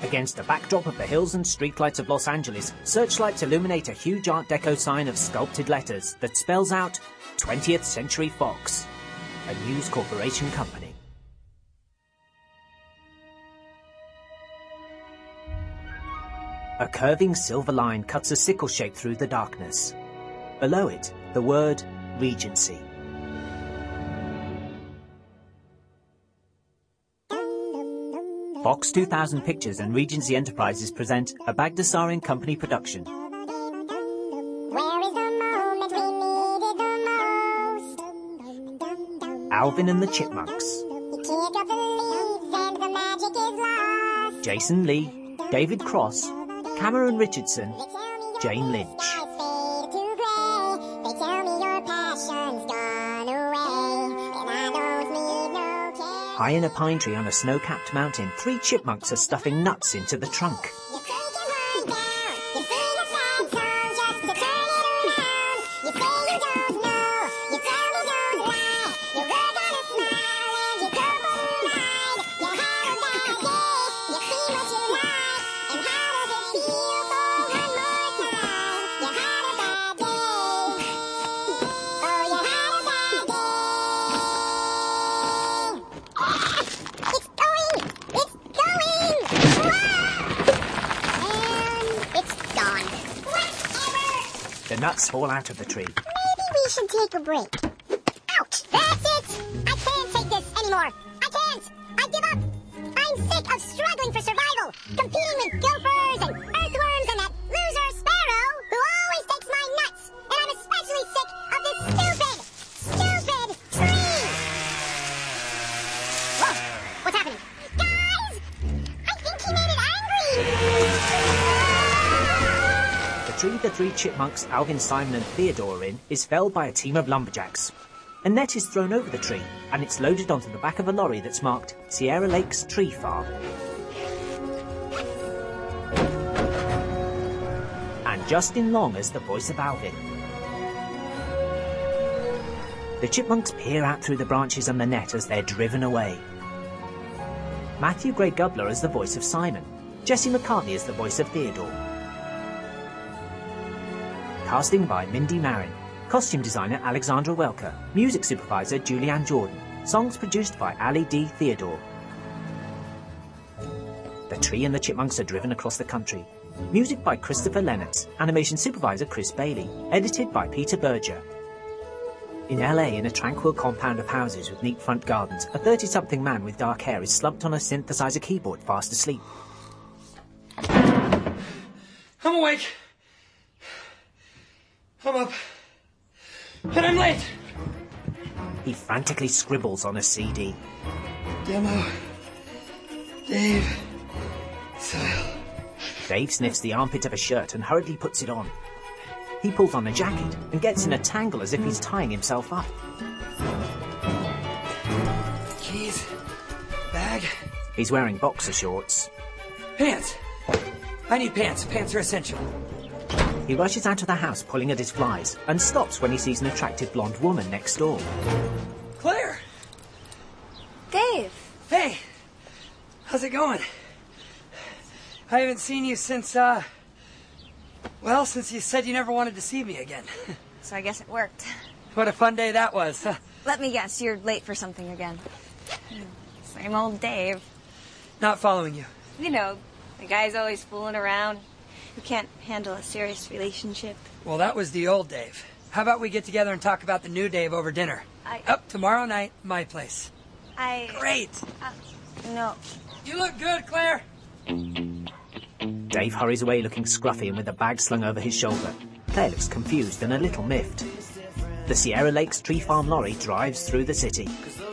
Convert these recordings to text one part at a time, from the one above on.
Against the backdrop of the hills and streetlights of Los Angeles, searchlights illuminate a huge Art Deco sign of sculpted letters that spells out 20th Century Fox, a News Corporation company. A curving silver line cuts a sickle shape through the darkness. Below it, the word Regency. Fox 2000 Pictures and Regency Enterprises present a Bagdasarian Company production. Where is the moment we needed the most? Alvin and the Chipmunks. You can't drop the leaves and the magic is lost. Jason Lee, David Cross, Cameron Richardson, They tell me your Jane Lynch. skies fade to grey. They tell me your passion's gone away. And I don't need no care. High in a pine tree on a snow-capped mountain, 3 chipmunks are stuffing nuts into the trunk. You take your mind down. You sing a sad song just to turn it around. You say you don't know. You tell me don't lie. You work on a smile and you go for the ride. You had a bad day. You see what you like. And how does it feel for one more time? You had a bad day. Oh, you had a bad day. It's going! It's going! And it's gone. Whatever! The nuts fall out of the tree. Maybe we should take a break. Ouch! That's it! I can't take this anymore. I can't! I give up! I'm sick of struggling for survival, competing with gophers and earthworms and that loser sparrow who always takes my nuts. And I'm especially sick of this stupid tree! Whoa! What's happening? Guys! I think he made it angry! The tree the 3 chipmunks, Alvin, Simon and Theodore are in, is felled by a team of lumberjacks. A net is thrown over the tree, and it's loaded onto the back of a lorry that's marked Sierra Lakes Tree Farm. And Justin Long as the voice of Alvin. The chipmunks peer out through the branches and the net as they're driven away. Matthew Gray Gubler as the voice of Simon. Jesse McCartney as the voice of Theodore. Casting by Mindy Marin. Costume designer Alexandra Welker. Music supervisor Julianne Jordan. Songs produced by Ali D. Theodore. The tree and the chipmunks are driven across the country. Music by Christopher Lennox. Animation supervisor Chris Bailey. Edited by Peter Berger. In LA, in a tranquil compound of houses with neat front gardens, a 30-something man with dark hair is slumped on a synthesizer keyboard fast asleep. I'm awake. I'm up. And I'm late. He frantically scribbles on a CD. Demo. Dave. Sale. Dave sniffs the armpit of a shirt and hurriedly puts it on. He pulls on a jacket and gets in a tangle as if he's tying himself up. Keys. Bag. He's wearing boxer shorts. Pants. I need pants. Pants are essential. He rushes out of the house pulling at his flies and stops when he sees an attractive blonde woman next door. Claire. Dave. Hey. How's it going? I haven't seen you since, since you said you never wanted to see me again. So I guess it worked. What a fun day that was. Let me guess, you're late for something again. Same old Dave. Not following you. You know, the guy's always fooling around. Who can't handle a serious relationship. Well, that was the old Dave. How about we get together and talk about the new Dave over dinner? Tomorrow night, my place. Great. No. You look good, Claire. Dave hurries away looking scruffy and with a bag slung over his shoulder. Claire looks confused and a little miffed. The Sierra Lakes Tree Farm lorry drives through the city.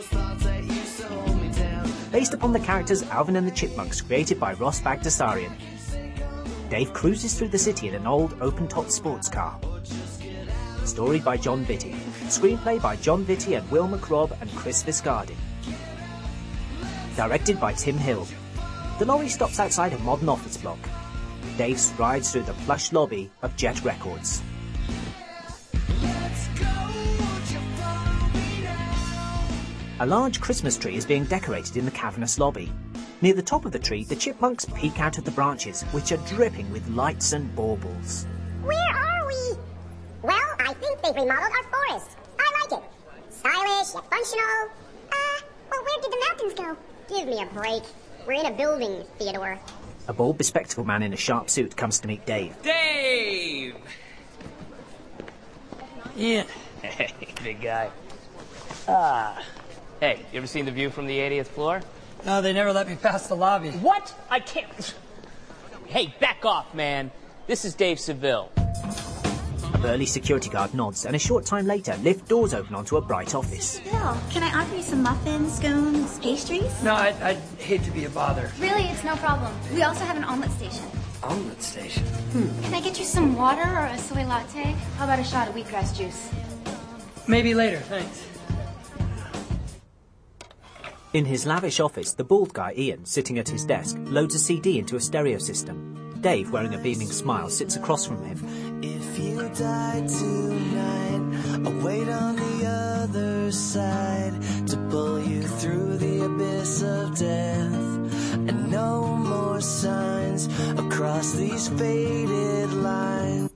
Based upon the characters Alvin and the Chipmunks created by Ross Bagdasarian, Dave cruises through the city in an old open-top sports car. Story by John Vitti. Screenplay by John Vitti and Will McRobb and Chris Viscardi. Directed by Tim Hill. The lorry stops outside a modern office block. Dave strides through the plush lobby of Jet Records. A large Christmas tree is being decorated in the cavernous lobby. Near the top of the tree, the chipmunks peek out of the branches, which are dripping with lights and baubles. Where are we? Well, I think they've remodeled our forest. I like it. Stylish, yet functional. Well, where did the mountains go? Give me a break. We're in a building, Theodore. A bald, bespectacled man in a sharp suit comes to meet Dave. Dave! Ian. Hey, big guy. Hey, you ever seen the view from the 80th floor? No, they never let me pass the lobby. What? I can't... Hey, back off, man. This is Dave Seville. A burly security guard nods, and a short time later, lift doors open onto a bright office. Bill, can I offer you some muffins, scones, pastries? No, I'd hate to be a bother. Really, it's no problem. We also have an omelet station. Omelet station? Can I get you some water or a soy latte? How about a shot of wheatgrass juice? Maybe later, thanks. In his lavish office, the bald guy, Ian, sitting at his desk, loads a CD into a stereo system. Dave, wearing a beaming smile, sits across from him. If you die tonight, I'll wait on the other side to pull you through the abyss of death. And no more signs across these faded lines.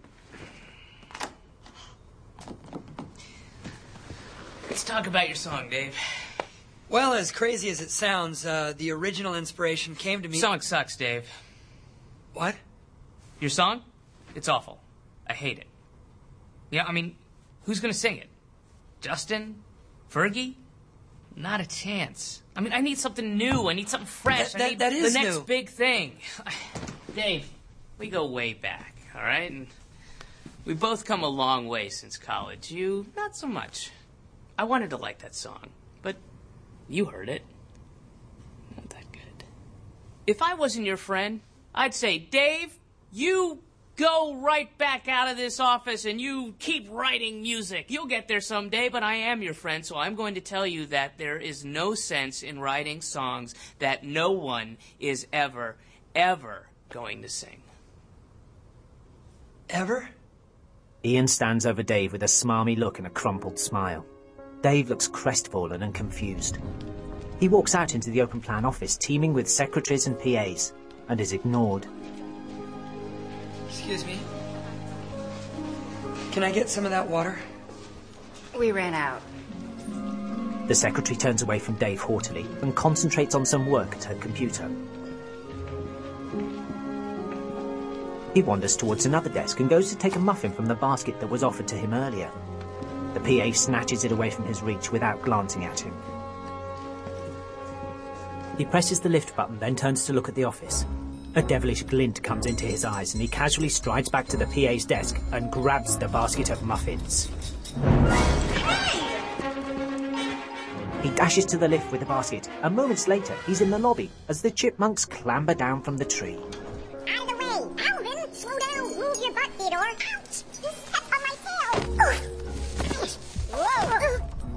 Let's talk about your song, Dave. Well, as crazy as it sounds, the original inspiration came to me... Song sucks, Dave. What? Your song? It's awful. I hate it. Yeah, I mean, who's gonna sing it? Justin? Fergie? Not a chance. I mean, I need something new. I need something fresh. I need that is the next new. big thing. Dave, we go way back, all right? And we both come a long way since college. You, not so much. I wanted to like that song, but you heard it. Not that good. If I wasn't your friend, I'd say, Dave, you go right back out of this office and you keep writing music. You'll get there someday, but I am your friend, so I'm going to tell you that there is no sense in writing songs that no one is ever, ever going to sing. Ever? Ian stands over Dave with a smarmy look and a crumpled smile. Dave looks crestfallen and confused. He walks out into the open-plan office teeming with secretaries and PAs, and is ignored. Excuse me. Can I get some of that water? We ran out. The secretary turns away from Dave haughtily and concentrates on some work at her computer. He wanders towards another desk and goes to take a muffin from the basket that was offered to him earlier. The PA snatches it away from his reach without glancing at him. He presses the lift button, then turns to look at the office. A devilish glint comes into his eyes and he casually strides back to the PA's desk and grabs the basket of muffins. He dashes to the lift with the basket, and moments later he's in the lobby as the chipmunks clamber down from the tree. Out of the way! Alvin, slow down! Move your butt, Theodore! Ouch! You stepped on my tail! Whoa!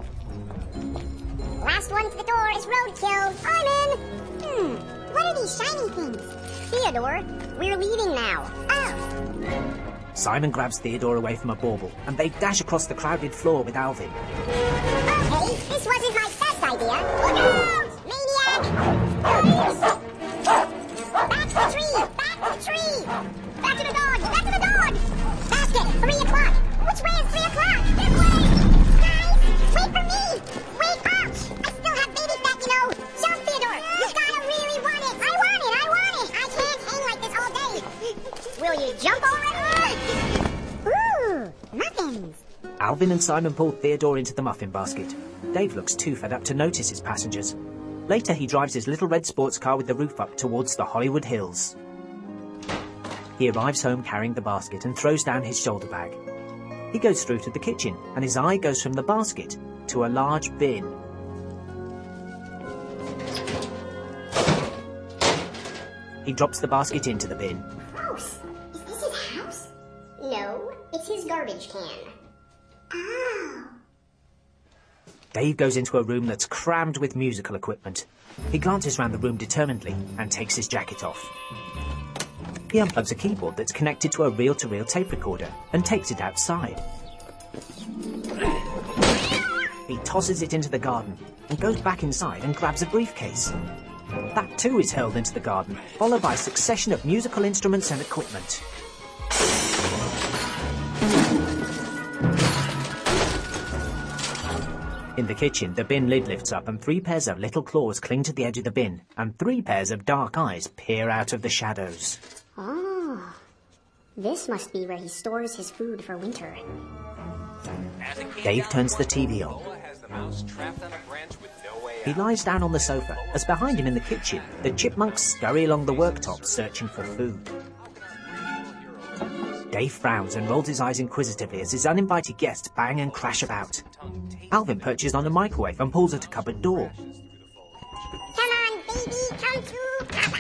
Last one to the door is roadkill. I'm in! What are these shiny things? Theodore, we're leaving now. Oh! Simon grabs Theodore away from a bauble, and they dash across the crowded floor with Alvin. Okay, this wasn't my best idea. Look out! Maniac! Back to the tree! Back to the tree! Back to the dog! Back to the dog! Basket! 3 o'clock! Which way is 3 o'clock? This way! Guys! Wait for me! Wait! Ouch! I still have baby fat, you know! Jump, Theodore! You gotta really want it! I want it! I want it! I can't hang like this all day! Will you jump already? Ooh! Muffins! Alvin and Simon pull Theodore into the muffin basket. Dave looks too fed up to notice his passengers. Later, he drives his little red sports car with the roof up towards the Hollywood Hills. He arrives home carrying the basket and throws down his shoulder bag. He goes through to the kitchen, and his eye goes from the basket to a large bin. He drops the basket into the bin. Gross. Is this his house? No, it's his garbage can. Oh. Dave goes into a room that's crammed with musical equipment. He glances round the room determinedly and takes his jacket off. He unplugs a keyboard that's connected to a reel-to-reel tape recorder and takes it outside. He tosses it into the garden and goes back inside and grabs a briefcase. That too is hurled into the garden, followed by a succession of musical instruments and equipment. In the kitchen, the bin lid lifts up and 3 pairs of little claws cling to the edge of the bin, and 3 pairs of dark eyes peer out of the shadows. Oh, this must be where he stores his food for winter. Dave turns the TV on. He lies down on the sofa, as behind him in the kitchen, the chipmunks scurry along the worktop searching for food. Dave frowns and rolls his eyes inquisitively as his uninvited guests bang and crash about. Alvin perches on a microwave and pulls at a cupboard door. Come on, baby, come to Papa.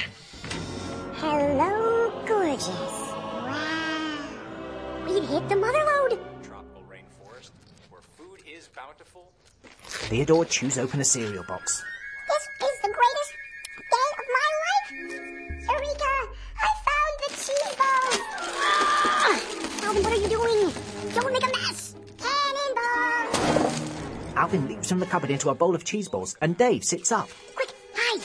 Hello, gorgeous. Wow. We've hit the mother lode. Tropical rainforest, where food is bountiful. Theodore chews open a cereal box. This is the greatest day of my life. Eureka! I found the cheese balls. Ah! Alvin, what are you doing? Don't make a mess. Cannonball! Alvin leaps from the cupboard into a bowl of cheese balls, and Dave sits up. Quick, hide!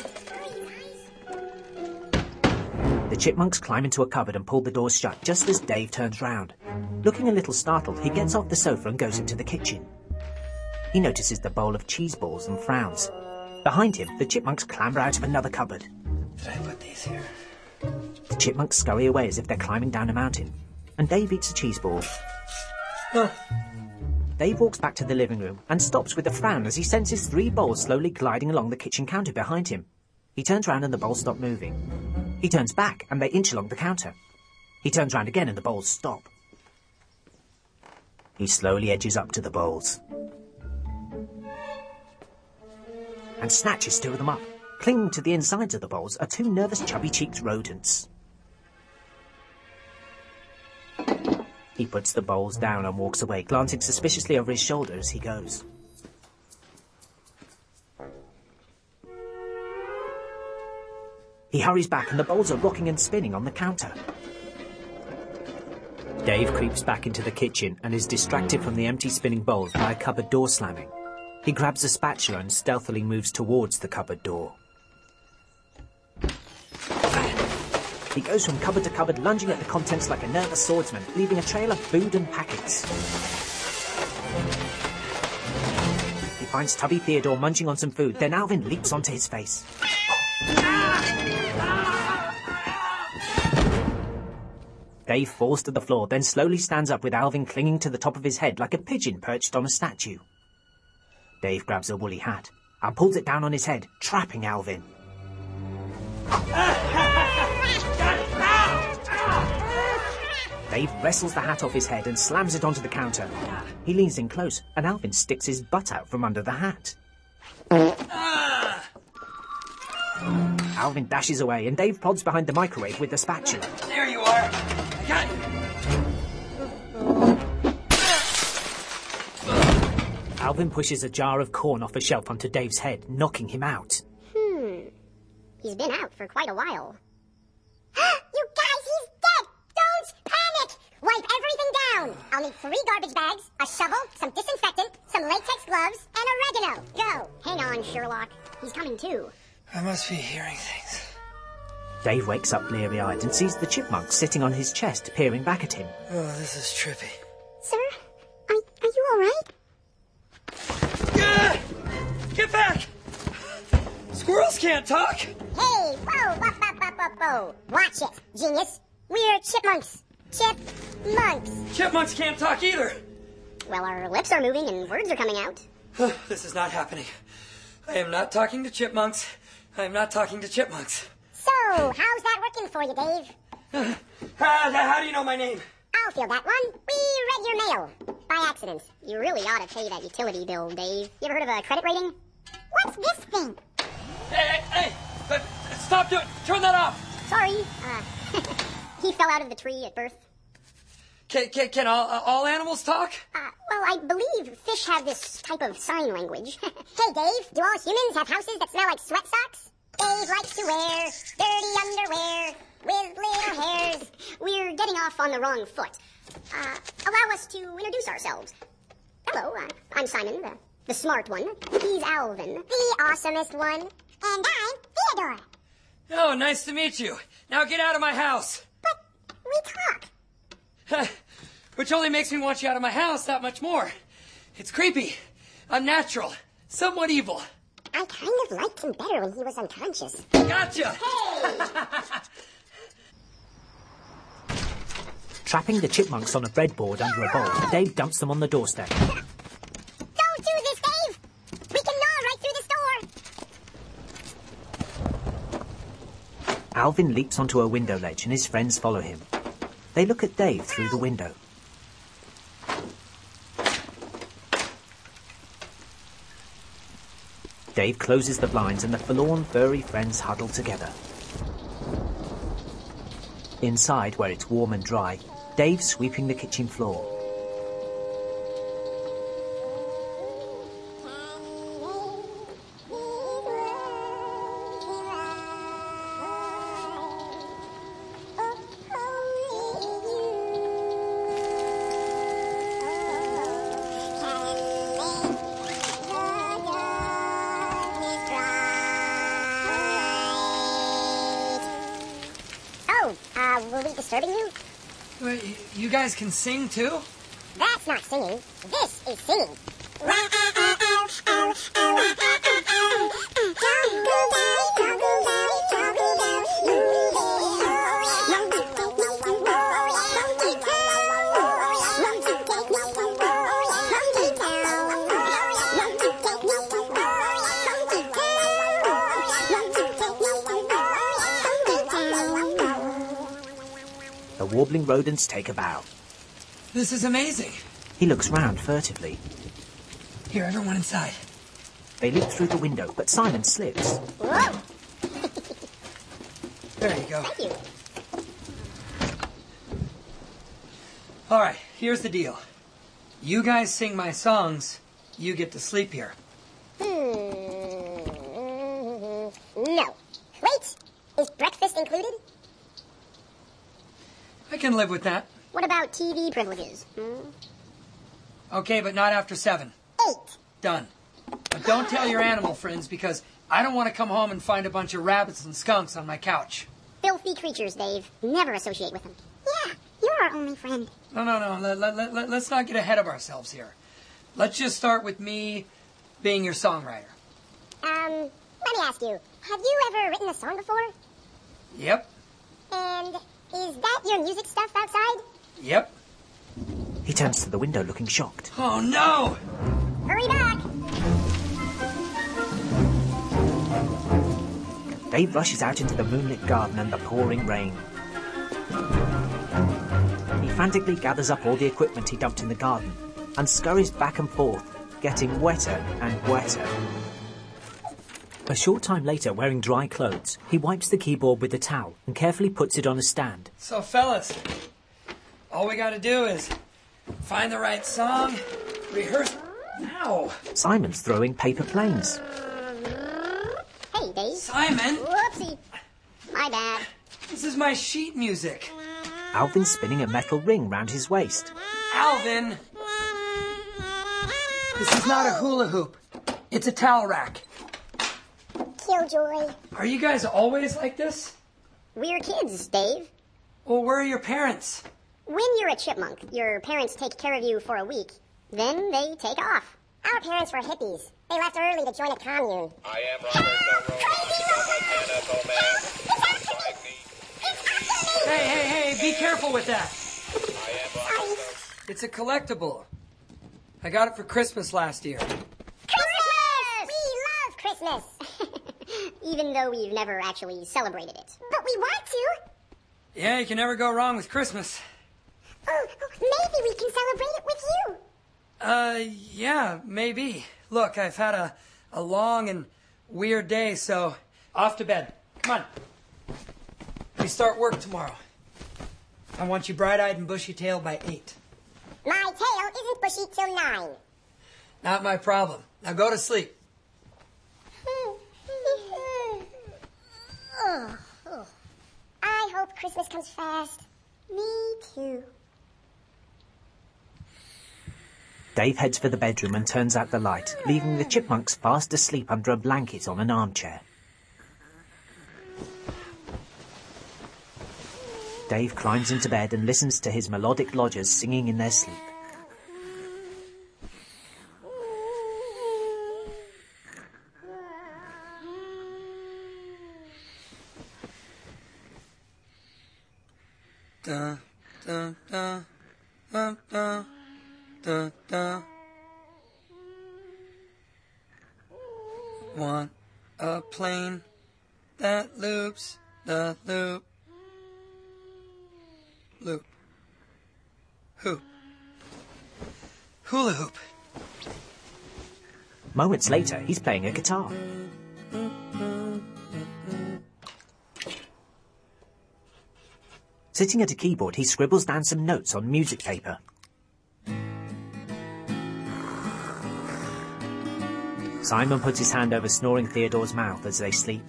The chipmunks climb into a cupboard and pull the doors shut just as Dave turns round. Looking a little startled, he gets off the sofa and goes into the kitchen. He notices the bowl of cheese balls and frowns. Behind him, the chipmunks clamber out of another cupboard. Did I put these here? The chipmunks scurry away as if they're climbing down a mountain, and Dave eats a cheese ball. Huh. Dave walks back to the living room and stops with a frown as he senses 3 bowls slowly gliding along the kitchen counter behind him. He turns round and the bowls stop moving. He turns back and they inch along the counter. He turns round again and the bowls stop. He slowly edges up to the bowls and snatches 2 of them up. Clinging to the insides of the bowls are 2 nervous, chubby-cheeked rodents. He puts the bowls down and walks away, glancing suspiciously over his shoulder as he goes. He hurries back and the bowls are rocking and spinning on the counter. Dave creeps back into the kitchen and is distracted from the empty spinning bowls by a cupboard door slamming. He grabs a spatula and stealthily moves towards the cupboard door. He goes from cupboard to cupboard, lunging at the contents like a nervous swordsman, leaving a trail of food and packets. He finds Tubby Theodore munching on some food, then Alvin leaps onto his face. Dave falls to the floor, then slowly stands up with Alvin clinging to the top of his head like a pigeon perched on a statue. Dave grabs a woolly hat and pulls it down on his head, trapping Alvin. Dave wrestles the hat off his head and slams it onto the counter. He leans in close, and Alvin sticks his butt out from under the hat. Alvin dashes away, and Dave prods behind the microwave with the spatula. There you are. I got you. Alvin pushes a jar of corn off a shelf onto Dave's head, knocking him out. He's been out for quite a while. You guys, he's dead! Don't panic! Wipe everything down! I'll need 3 garbage bags, a shovel, some disinfectant, some latex gloves, and oregano. Go! Hang on, Sherlock. He's coming too. I must be hearing things. Dave wakes up bleary-eyed and sees the chipmunk sitting on his chest, peering back at him. Oh, this is trippy. Sir? Are you alright? Get back! Squirrels can't talk! Hey, whoa! Watch it, genius. We're chipmunks. Chipmunks. Chipmunks can't talk either. Well, our lips are moving and words are coming out. This is not happening. I am not talking to chipmunks. I am not talking to chipmunks. So, how's that working for you, Dave? How do you know my name? I'll field that one. We read your mail. By accident. You really ought to pay that utility bill, Dave. You ever heard of a credit rating? What's this thing? Hey! Stop doing... Turn that off! Sorry. He fell out of the tree at birth. Can all animals talk? Well, I believe fish have this type of sign language. Hey, Dave, do all humans have houses that smell like sweat socks? Dave likes to wear dirty underwear with little hairs. We're getting off on the wrong foot. Allow us to introduce ourselves. Hello, I'm Simon, the smart one. He's Alvin, the awesomest one. And I'm Theodore. Oh, nice to meet you. Now get out of my house. But we talk. Which only makes me want you out of my house that much more. It's creepy, unnatural, somewhat evil. I kind of liked him better when he was unconscious. Gotcha! Trapping the chipmunks on a breadboard under a bowl, Dave dumps them on the doorstep. Don't do this, Dave! We can gnaw right through the store. Alvin leaps onto a window ledge and his friends follow him. They look at Dave through the window. Dave closes the blinds and the forlorn furry friends huddle together. Inside, where it's warm and dry, Dave's sweeping the kitchen floor. Were we disturbing you? Wait, you guys can sing too? That's not singing. This is singing. The warbling rodents take a bow. This is amazing. He looks round furtively. Here, everyone inside. They leap through the window, but Simon slips. Whoa! There you go. Thank you. All right, here's the deal. You guys sing my songs, you get to sleep here. No. Wait! Is breakfast included? I can live with that. What about TV privileges? Okay, but not after 7. 8. Done. But don't tell your animal friends because I don't want to come home and find a bunch of rabbits and skunks on my couch. Filthy creatures, Dave. Never associate with them. Yeah, you're our only friend. No. Let's not get ahead of ourselves here. Let's just start with me being your songwriter. Let me ask you. Have you ever written a song before? Yep. And is that your music stuff outside? Yep. He turns to the window looking shocked. Oh, no! Hurry back! Dave rushes out into the moonlit garden and the pouring rain. He frantically gathers up all the equipment he dumped in the garden and scurries back and forth, getting wetter and wetter. A short time later, wearing dry clothes, he wipes the keyboard with a towel and carefully puts it on a stand. So, fellas, all we gotta do is find the right song, rehearse... Ow! Simon's throwing paper planes. Hey, Dave. Simon! Whoopsie. My bad. This is my sheet music. Alvin's spinning a metal ring round his waist. Alvin! This is not a hula hoop. It's a towel rack. Killjoy. Are you guys always like this? We're kids, Dave. Well, where are your parents? When you're a chipmunk, your parents take care of you for a week. Then they take off. Our parents were hippies. They left early to join a commune. I am Robert Monroe. Hey, be careful with that. I am Robert. It's a collectible. I got it for Christmas last year. Christmas! We love Christmas! Even though we've never actually celebrated it. But we want to! Yeah, you can never go wrong with Christmas. Oh, maybe we can celebrate it with you. Yeah, maybe. Look, I've had a long and weird day, so off to bed. Come on. We start work tomorrow. I want you bright-eyed and bushy-tailed by 8. My tail isn't bushy till 9. Not my problem. Now go to sleep. I hope Christmas comes fast. Me too. Dave heads for the bedroom and turns out the light, leaving the chipmunks fast asleep under a blanket on an armchair. Dave climbs into bed and listens to his melodic lodgers singing in their sleep. Da, da, da, da, da, da, da. Want a plane that loops the loop. Loop. Hoop. Hula hoop. Moments later, he's playing a guitar. Sitting at a keyboard, he scribbles down some notes on music paper. Simon puts his hand over snoring Theodore's mouth as they sleep.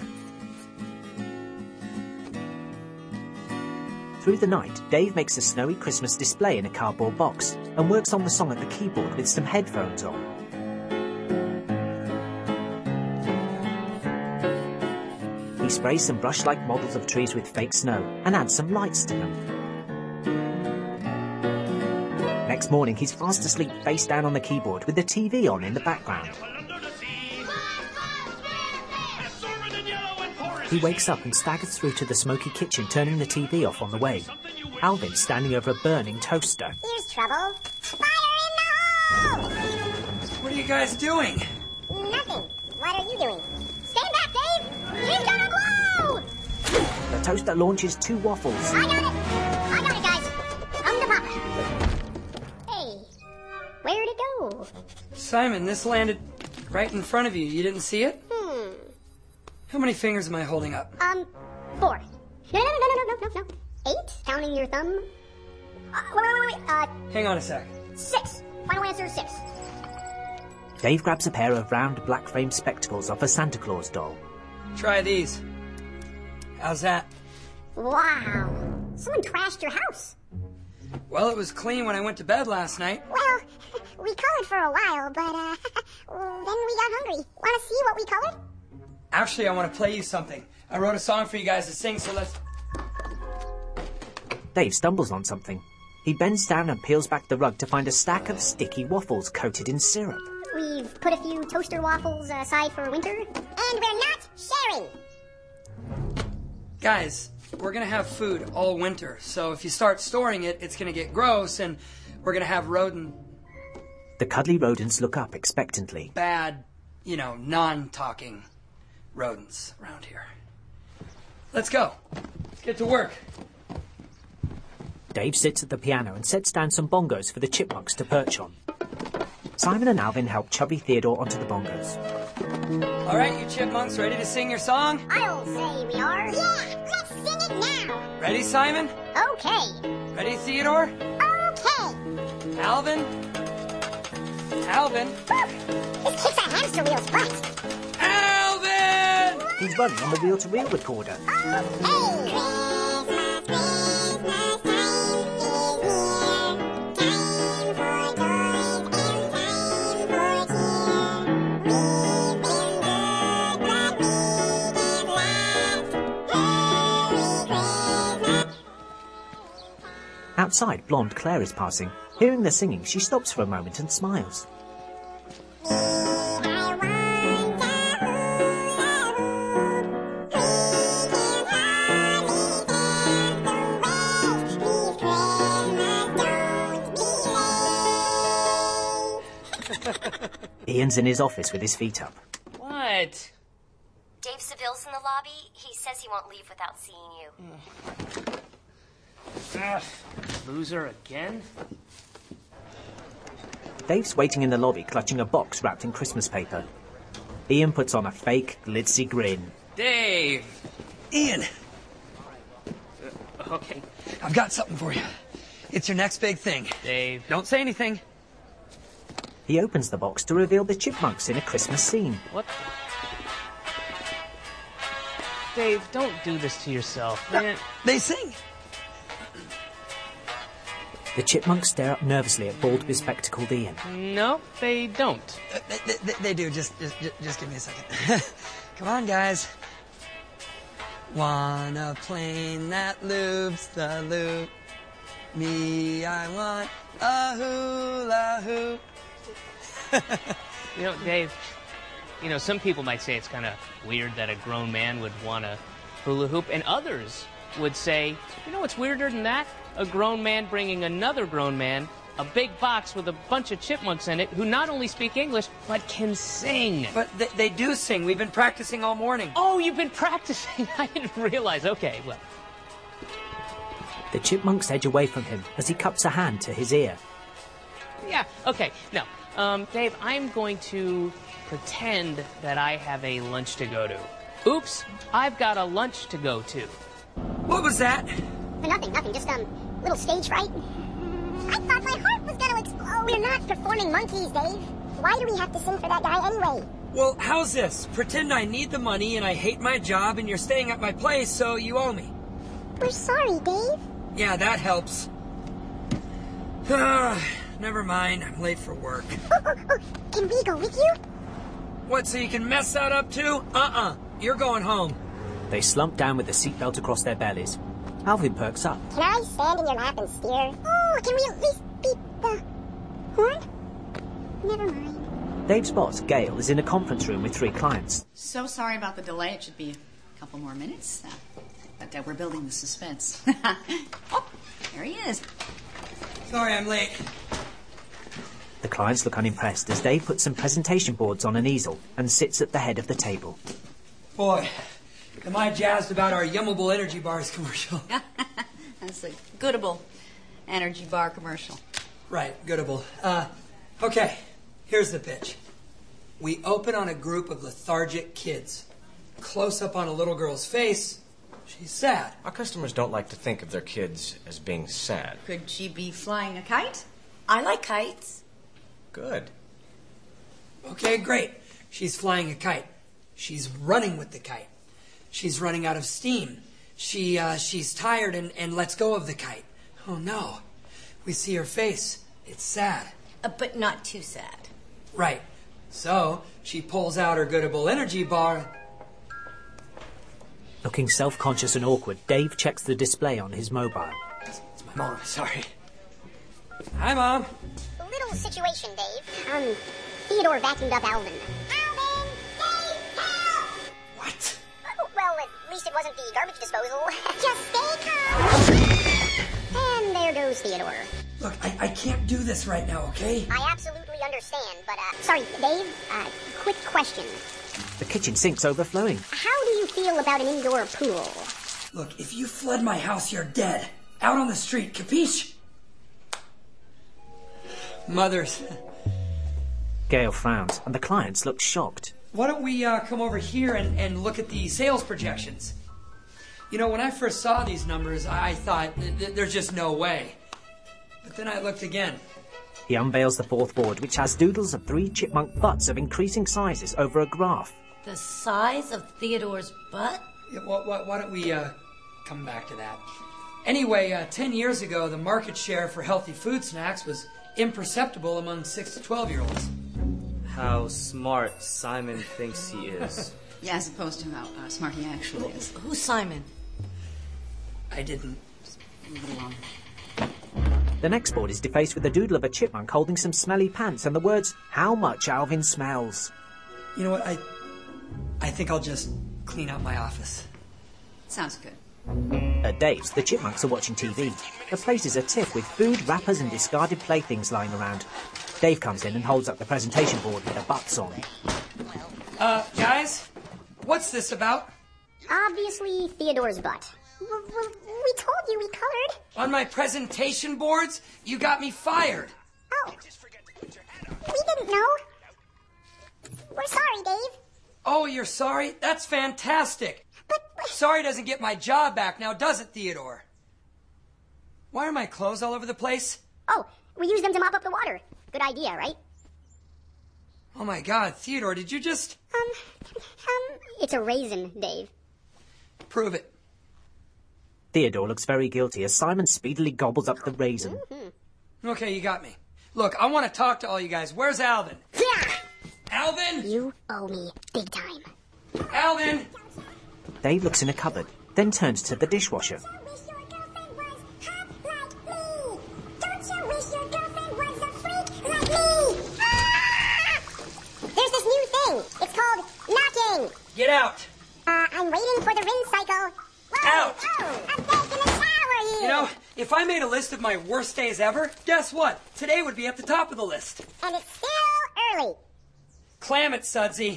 Through the night, Dave makes a snowy Christmas display in a cardboard box and works on the song at the keyboard with some headphones on. He sprays some brush-like models of trees with fake snow and adds some lights to them. Next morning, he's fast asleep face down on the keyboard with the TV on in the background. He wakes up and staggers through to the smoky kitchen, turning the TV off on the way. Alvin's standing over a burning toaster. Here's trouble. Fire in the hole! What are you guys doing? Nothing. What are you doing? Stand back, Dave! He's gonna blow! The toaster launches 2 waffles. I got it, guys. Come to Papa. Hey, where'd it go? Simon, this landed right in front of you. You didn't see it? How many fingers am I holding up? 4. No. 8, counting your thumb. Wait. Hang on a sec. 6. Final answer, 6. Dave grabs a pair of round black-framed spectacles off a Santa Claus doll. Try these. How's that? Wow. Someone trashed your house. Well, it was clean when I went to bed last night. Well, we colored for a while, but, then we got hungry. Want to see what we colored? Actually, I want to play you something. I wrote a song for you guys to sing, so let's... Dave stumbles on something. He bends down and peels back the rug to find a stack of sticky waffles coated in syrup. We've put a few toaster waffles aside for winter, and we're not sharing. Guys, we're going to have food all winter, so if you start storing it, it's going to get gross, and we're going to have The cuddly rodents look up expectantly. bad, non-talking rodents around here. Let's go. Let's get to work. Dave sits at the piano and sets down some bongos for the chipmunks to perch on. Simon and Alvin help chubby Theodore onto the bongos. All right, you chipmunks, ready to sing your song? I'll say we are. Yeah, let's sing it now. Ready, Simon? Okay. Ready, Theodore? Okay. Alvin? Alvin? This kicks a hamster wheel's butt. Alvin! He's running on the reel-to-reel recorder. Okay. Outside, blonde Claire is passing. Hearing the singing, she stops for a moment and smiles. Ian's in his office with his feet up. What? Dave Seville's in the lobby. He says he won't leave without seeing you. Ugh, loser again? Dave's waiting in the lobby, clutching a box wrapped in Christmas paper. Ian puts on a fake, glitzy grin. Dave! Ian, Okay. I've got something for you. It's your next big thing. Dave. Don't say anything. He opens the box to reveal the chipmunks in a Christmas scene. What? Dave, don't do this to yourself, man. They sing. The chipmunks stare up nervously at bald, bespectacled Ian. No, they don't. They do. Just give me a second. Come on, guys. Want a plane that loops the loop. Me, I want a hula hoop. Dave, some people might say it's kind of weird that a grown man would want a hula hoop, and others would say, what's weirder than that? A grown man bringing another grown man a big box with a bunch of chipmunks in it who not only speak English, but can sing. But they do sing. We've been practicing all morning. Oh, you've been practicing? I didn't realize. Okay, well. The chipmunks edge away from him as he cups a hand to his ear. Yeah, okay. No, Dave, I'm going to pretend that I have a lunch to go to. Oops, I've got a lunch to go to. What was that? Nothing. Just, little stage fright. I thought my heart was gonna explode. We're not performing monkeys, Dave. Why do we have to sing for that guy anyway? Well, how's this? Pretend I need the money and I hate my job and you're staying at my place, so you owe me. We're sorry, Dave. Yeah, that helps. Never mind, I'm late for work. Can we go with you? What, so you can mess that up too? You're going home. They slump down with the seatbelt across their bellies. Alvin perks up. Can I stand in your lap and steer? Oh, can we at least beat the horn? Never mind. Dave's boss, Gail, is in a conference room with 3 clients. So sorry about the delay. It should be a couple more minutes. But we're building the suspense. Oh, there he is. Sorry I'm late. The clients look unimpressed as Dave puts some presentation boards on an easel and sits at the head of the table. Boy, am I jazzed about our Yummable Energy Bars commercial. That's a Goodable energy bar commercial. Right, Goodable. Okay, here's the pitch. We open on a group of lethargic kids. Close up on a little girl's face. She's sad. Our customers don't like to think of their kids as being sad. Could she be flying a kite? I like kites. Good. Okay, great. She's flying a kite. She's running with the kite. She's running out of steam. She's tired and lets go of the kite. Oh no. We see her face. It's sad. But not too sad. Right. So, she pulls out her Goodable Energy Bar. Looking self-conscious and awkward, Dave checks the display on his mobile. It's my mom, sorry. Hi, Mom. A little situation, Dave. Theodore vacuumed up Alvin. Alvin! Dave, help! What? Well, at least it wasn't the garbage disposal. Just stay calm. And there goes Theodore. Look, I can't do this right now, okay? I absolutely understand, but, sorry, Dave, quick question. The kitchen sink's overflowing. How do you feel about an indoor pool? Look, if you flood my house, you're dead. Out on the street, capiche? Mothers. Gail frowns, and the clients look shocked. Why don't we come over here and look at the sales projections? You know, when I first saw these numbers, I thought, there's just no way. But then I looked again. He unveils the 4th board, which has doodles of 3 chipmunk butts of increasing sizes over a graph. The size of Theodore's butt? Yeah, why don't we come back to that? Anyway, 10 years ago, the market share for healthy food snacks was imperceptible among 6 to 12-year-olds. How smart Simon thinks he is. Yeah, as opposed to how smart he actually is. Who's Simon? I didn't. Move it along. The next board is defaced with a doodle of a chipmunk holding some smelly pants and the words, "How much Alvin smells." You know what, I think I'll just clean out my office. Sounds good. At Dave's, the chipmunks are watching TV. The place is a tip with food, wrappers and discarded playthings lying around. Dave comes in and holds up the presentation board with the butts on. Guys, what's this about? Obviously, Theodore's butt. We told you we colored. On my presentation boards, you got me fired. Oh. We didn't know. We're sorry, Dave. Oh, you're sorry? That's fantastic. But sorry doesn't get my job back now, does it, Theodore? Why are my clothes all over the place? Oh, we used them to mop up the water. Good idea, right? Oh my God, Theodore, did you just... It's a raisin, Dave. Prove it. Theodore looks very guilty as Simon speedily gobbles up the raisin. Mm-hmm. Okay, you got me. Look, I want to talk to all you guys. Where's Alvin? Yeah! Alvin? You owe me big time. Alvin! Dave looks in a cupboard. then turns to the dishwasher. There's this new thing. It's called knocking. Get out. I'm waiting for the ring cycle. Whoa, Out. Whoa, I'm back in the shower here. You know, if I made a list of my worst days ever, guess what? Today would be at the top of the list. And it's still early. Clam it, Sudsy.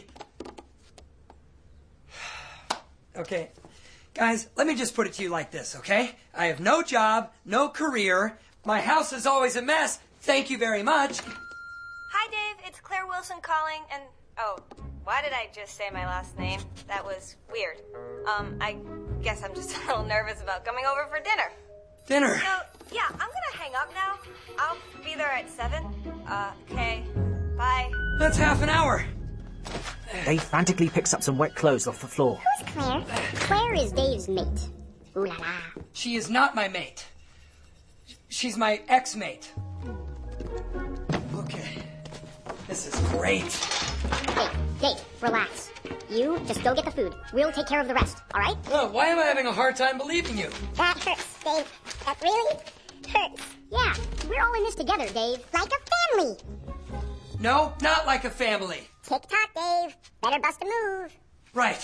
Okay. Guys, let me just put it to you like this, okay? I have no job, no career. My house is always a mess. Thank you very much. Hi, Dave. It's Claire Wilson calling, and oh, why did I just say my last name? That was weird. I guess I'm just a little nervous about coming over for dinner. Dinner? So, yeah, I'm gonna hang up now. I'll be there at 7. Okay. Bye. That's half an hour. Dave frantically picks up some wet clothes off the floor. Who's Claire? Claire is Dave's mate. Ooh la la. She is not my mate. She's my ex-mate. Okay. This is great. Hey, Dave, relax. You just go get the food. We'll take care of the rest, all right? Oh, why am I having a hard time believing you? That hurts, Dave. That really hurts. Yeah, we're all in this together, Dave. Like a family. No, not like a family. Tick-tock, Dave. Better bust a move. Right.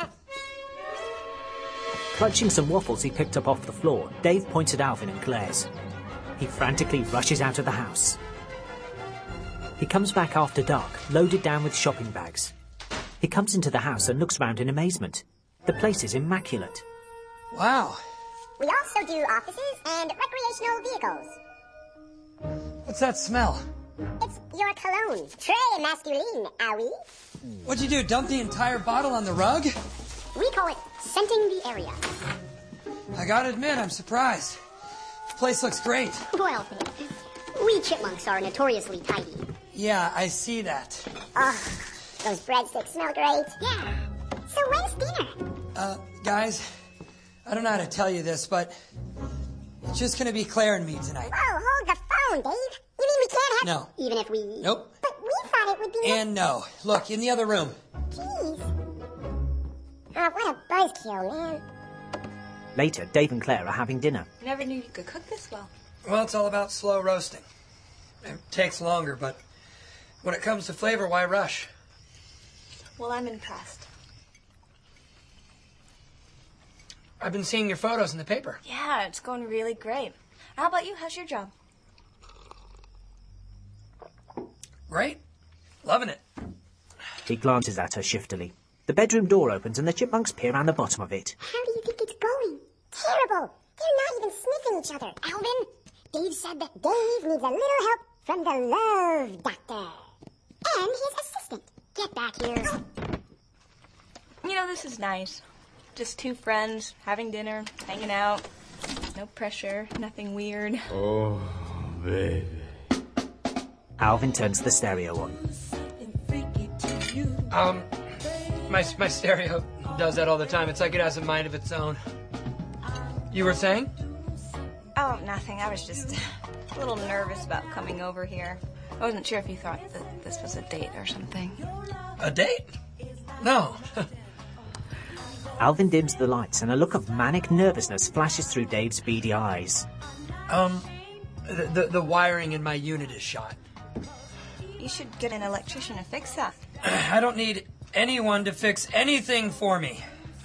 Clutching some waffles he picked up off the floor, Dave points at Alvin and Claire's. He frantically rushes out of the house. He comes back after dark, loaded down with shopping bags. He comes into the house and looks round in amazement. The place is immaculate. Wow. We also do offices and recreational vehicles. What's that smell? It's your cologne. Très masculine, ah oui? What'd you do, dump the entire bottle on the rug? We call it scenting the area. I gotta admit, I'm surprised. The place looks great. Well, we chipmunks are notoriously tidy. Yeah, I see that. Ugh, those breadsticks smell great. Yeah. So when's dinner? Guys, I don't know how to tell you this, but it's just gonna be Claire and me tonight. Whoa, hold the phone, Dave. You mean we can't have... No. Even if we... Nope. But we thought it would be... And no. Look, in the other room. Jeez. What a buzzkill, man. Later, Dave and Claire are having dinner. Never knew you could cook this well. Well, it's all about slow roasting. It takes longer, but when it comes to flavor, why rush? Well, I'm impressed. I've been seeing your photos in the paper. Yeah, it's going really great. How about you? How's your job? Great. Loving it. He glances at her shiftily. The bedroom door opens and the chipmunks peer around the bottom of it. How do you think it's going? Terrible. They're not even sniffing each other. Alvin, Dave said that Dave needs a little help from the love doctor. And his assistant. Get back here. You know, this is nice. Just two friends, having dinner, hanging out. No pressure, nothing weird. Oh, baby. Alvin turns the stereo on. My stereo does that all the time. It's like it has a mind of its own. You were saying? Oh, nothing. I was just a little nervous about coming over here. I wasn't sure if you thought that this was a date or something. A date? No. Alvin dims the lights and a look of manic nervousness flashes through Dave's beady eyes. The wiring in my unit is shot. You should get an electrician to fix that. I don't need anyone to fix anything for me.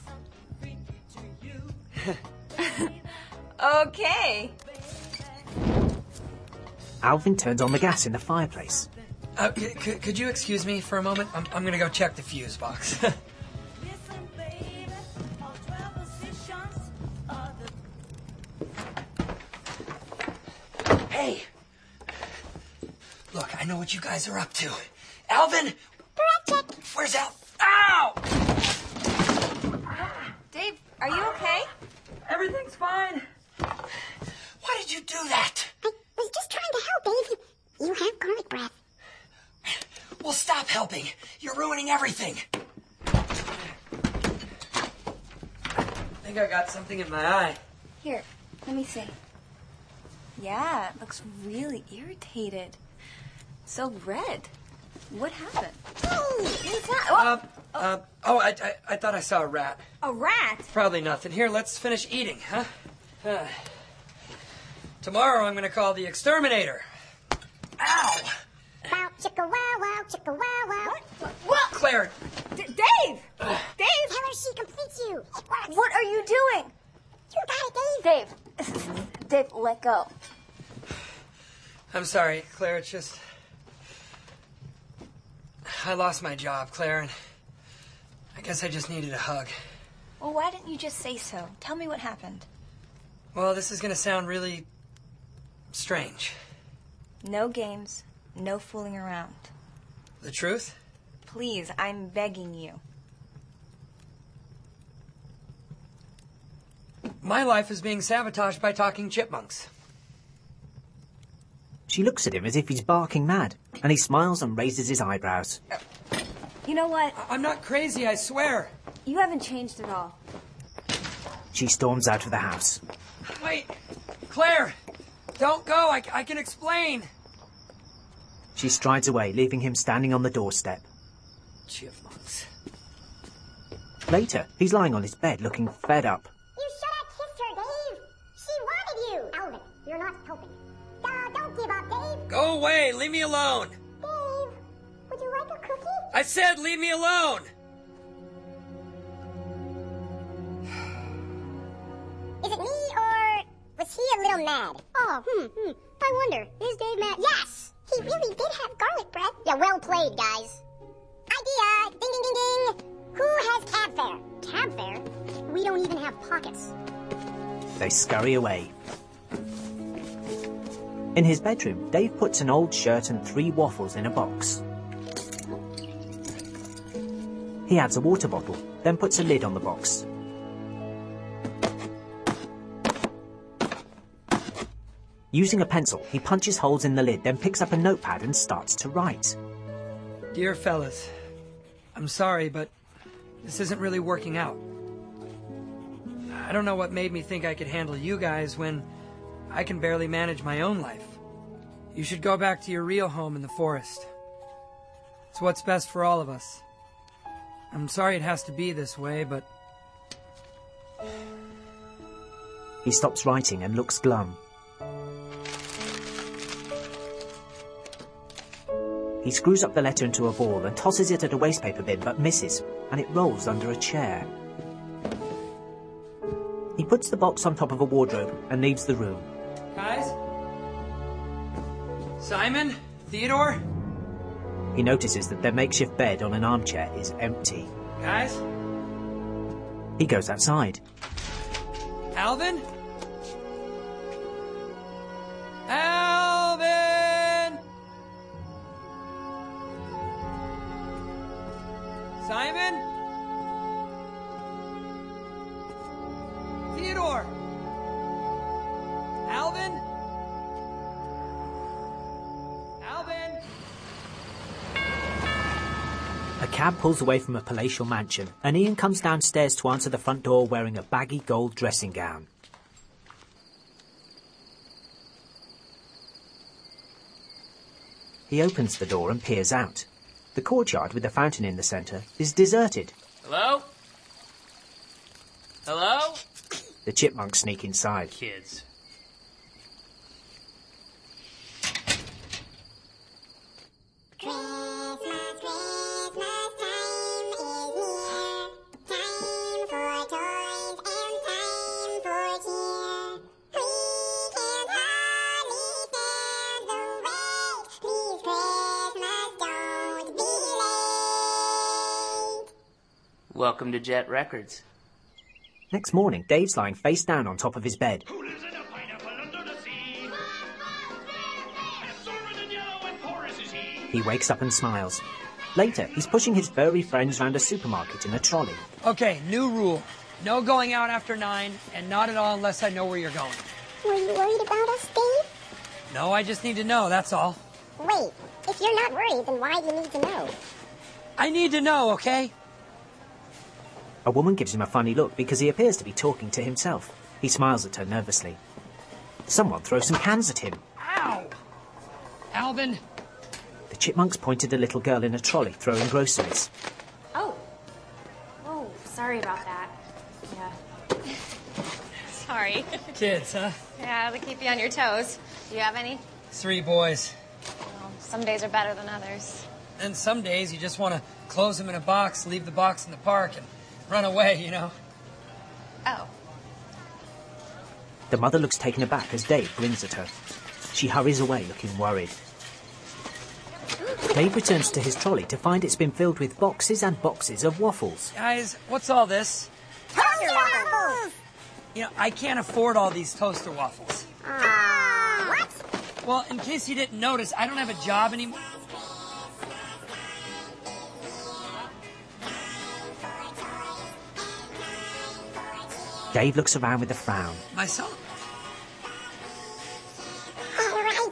Okay. Alvin turns on the gas in the fireplace. Could you excuse me for a moment? I'm gonna go check the fuse box. Hey! Look, I know what you guys are up to. Alvin! Where's Al? Ow! Dave, are you okay? Everything's fine. Why did you do that? I was just trying to help, Dave. You have garlic breath. Well, stop helping. You're ruining everything. I think I got something in my eye. Here, let me see. Yeah, it looks really irritated. So red. What happened? Hey, what's that? I thought I saw a rat. A rat? Probably nothing. Here, let's finish eating, huh? Tomorrow I'm gonna call the exterminator. Ow! Wow, chicka wow, wow, chicka wow, wow. What? Claire! Dave! Dave! Tell her she completes you. It works. What are you doing? You got it, Dave. Dave. Dave, let go. I'm sorry, Claire, it's just... I lost my job, Claire, and I guess I just needed a hug. Well, why didn't you just say so? Tell me what happened. Well, this is gonna sound really... strange. No games, no fooling around. The truth? Please, I'm begging you. My life is being sabotaged by talking chipmunks. She looks at him as if he's barking mad, and he smiles and raises his eyebrows. You know what? I'm not crazy, I swear. You haven't changed at all. She storms out of the house. Wait, Claire! Don't go, I can explain. She strides away, leaving him standing on the doorstep. Chipmunks. Later, he's lying on his bed looking fed up. You should have kissed her, Dave. She wanted you. Alvin, you're not helping. Don't give up, Dave. Go away, leave me alone. Dave, would you like a cookie? I said leave me alone. Is it me, or was he a little mad? Oh, I wonder, is Dave mad? Yes! He really did have garlic bread. Yeah, well played, guys. Idea! Ding, ding, ding, ding! Who has cab fare? Cab fare? We don't even have pockets. They scurry away. In his bedroom, Dave puts an old shirt and 3 waffles in a box. He adds a water bottle, then puts a lid on the box. Using a pencil, he punches holes in the lid, then picks up a notepad and starts to write. Dear fellas, I'm sorry, but this isn't really working out. I don't know what made me think I could handle you guys when I can barely manage my own life. You should go back to your real home in the forest. It's what's best for all of us. I'm sorry it has to be this way, but... He stops writing and looks glum. He screws up the letter into a ball and tosses it at a wastepaper bin, but misses, and it rolls under a chair. He puts the box on top of a wardrobe and leaves the room. Guys? Simon? Theodore? He notices that their makeshift bed on an armchair is empty. Guys? He goes outside. Alvin? Alvin! Simon? Theodore? Alvin? Alvin? A cab pulls away from a palatial mansion, and Ian comes downstairs to answer the front door wearing a baggy gold dressing gown. He opens the door and peers out. The courtyard with the fountain in the centre is deserted. Hello? Hello? The chipmunks sneak inside. Kids. Welcome to Jet Records. Next morning, Dave's lying face down on top of his bed. He wakes up and smiles. Later, he's pushing his furry friends round a supermarket in a trolley. Okay, new rule. No going out after 9, and not at all unless I know where you're going. Were you worried about us, Dave? No, I just need to know, that's all. Wait, if you're not worried, then why do you need to know? I need to know, okay? A woman gives him a funny look because he appears to be talking to himself. He smiles at her nervously. Someone throws some cans at him. Ow! Alvin? The the chipmunks pointed a little girl in a trolley throwing groceries. Oh, sorry about that. Yeah. Sorry. Kids, huh? Yeah, they keep you on your toes. Do you have any? 3 boys. Well, some days are better than others. And some days you just want to close them in a box, leave the box in the park, and run away, you know? Oh. The mother looks taken aback as Dave grins at her. She hurries away looking worried. Dave returns to his trolley to find it's been filled with boxes and boxes of waffles. Guys, what's all this? Toaster waffles! You know, I can't afford all these toaster waffles. What? Well, in case you didn't notice, I don't have a job anymore. Dave looks around with a frown. My son? All right.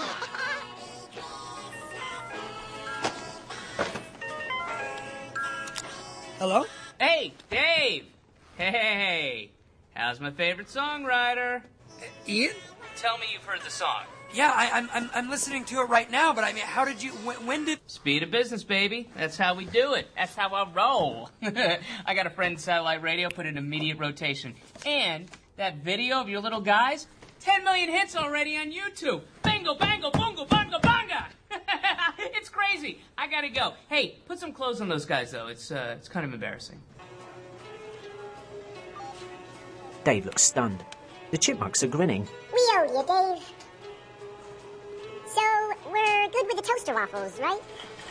Hello? Hey, Dave! Hey, how's my favorite songwriter? Ian? Tell me you've heard the song. Yeah, I'm listening to it right now, but I mean, how did you, when did... Speed of business, baby. That's how we do it. That's how I roll. I got a friend in satellite radio, put in immediate rotation. And that video of your little guys, 10 million hits already on YouTube. Bingo, bango, boongo, bongo, bonga. It's crazy. I gotta go. Hey, put some clothes on those guys, though. It's kind of embarrassing. Dave looks stunned. The chipmunks are grinning. We owe you, Dave. So, we're good with the toaster waffles, right?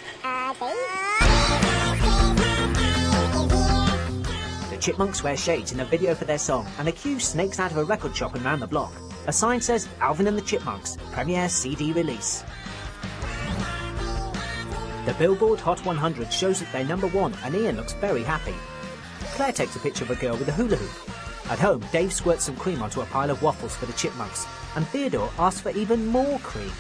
The chipmunks wear shades in a video for their song, and a queue snakes out of a record shop and round the block. A sign says, Alvin and the Chipmunks, premiere CD release. The Billboard Hot 100 shows that they're #1, and Ian looks very happy. Claire takes a picture of a girl with a hula hoop. At home, Dave squirts some cream onto a pile of waffles for the chipmunks, and Theodore asks for even more cream.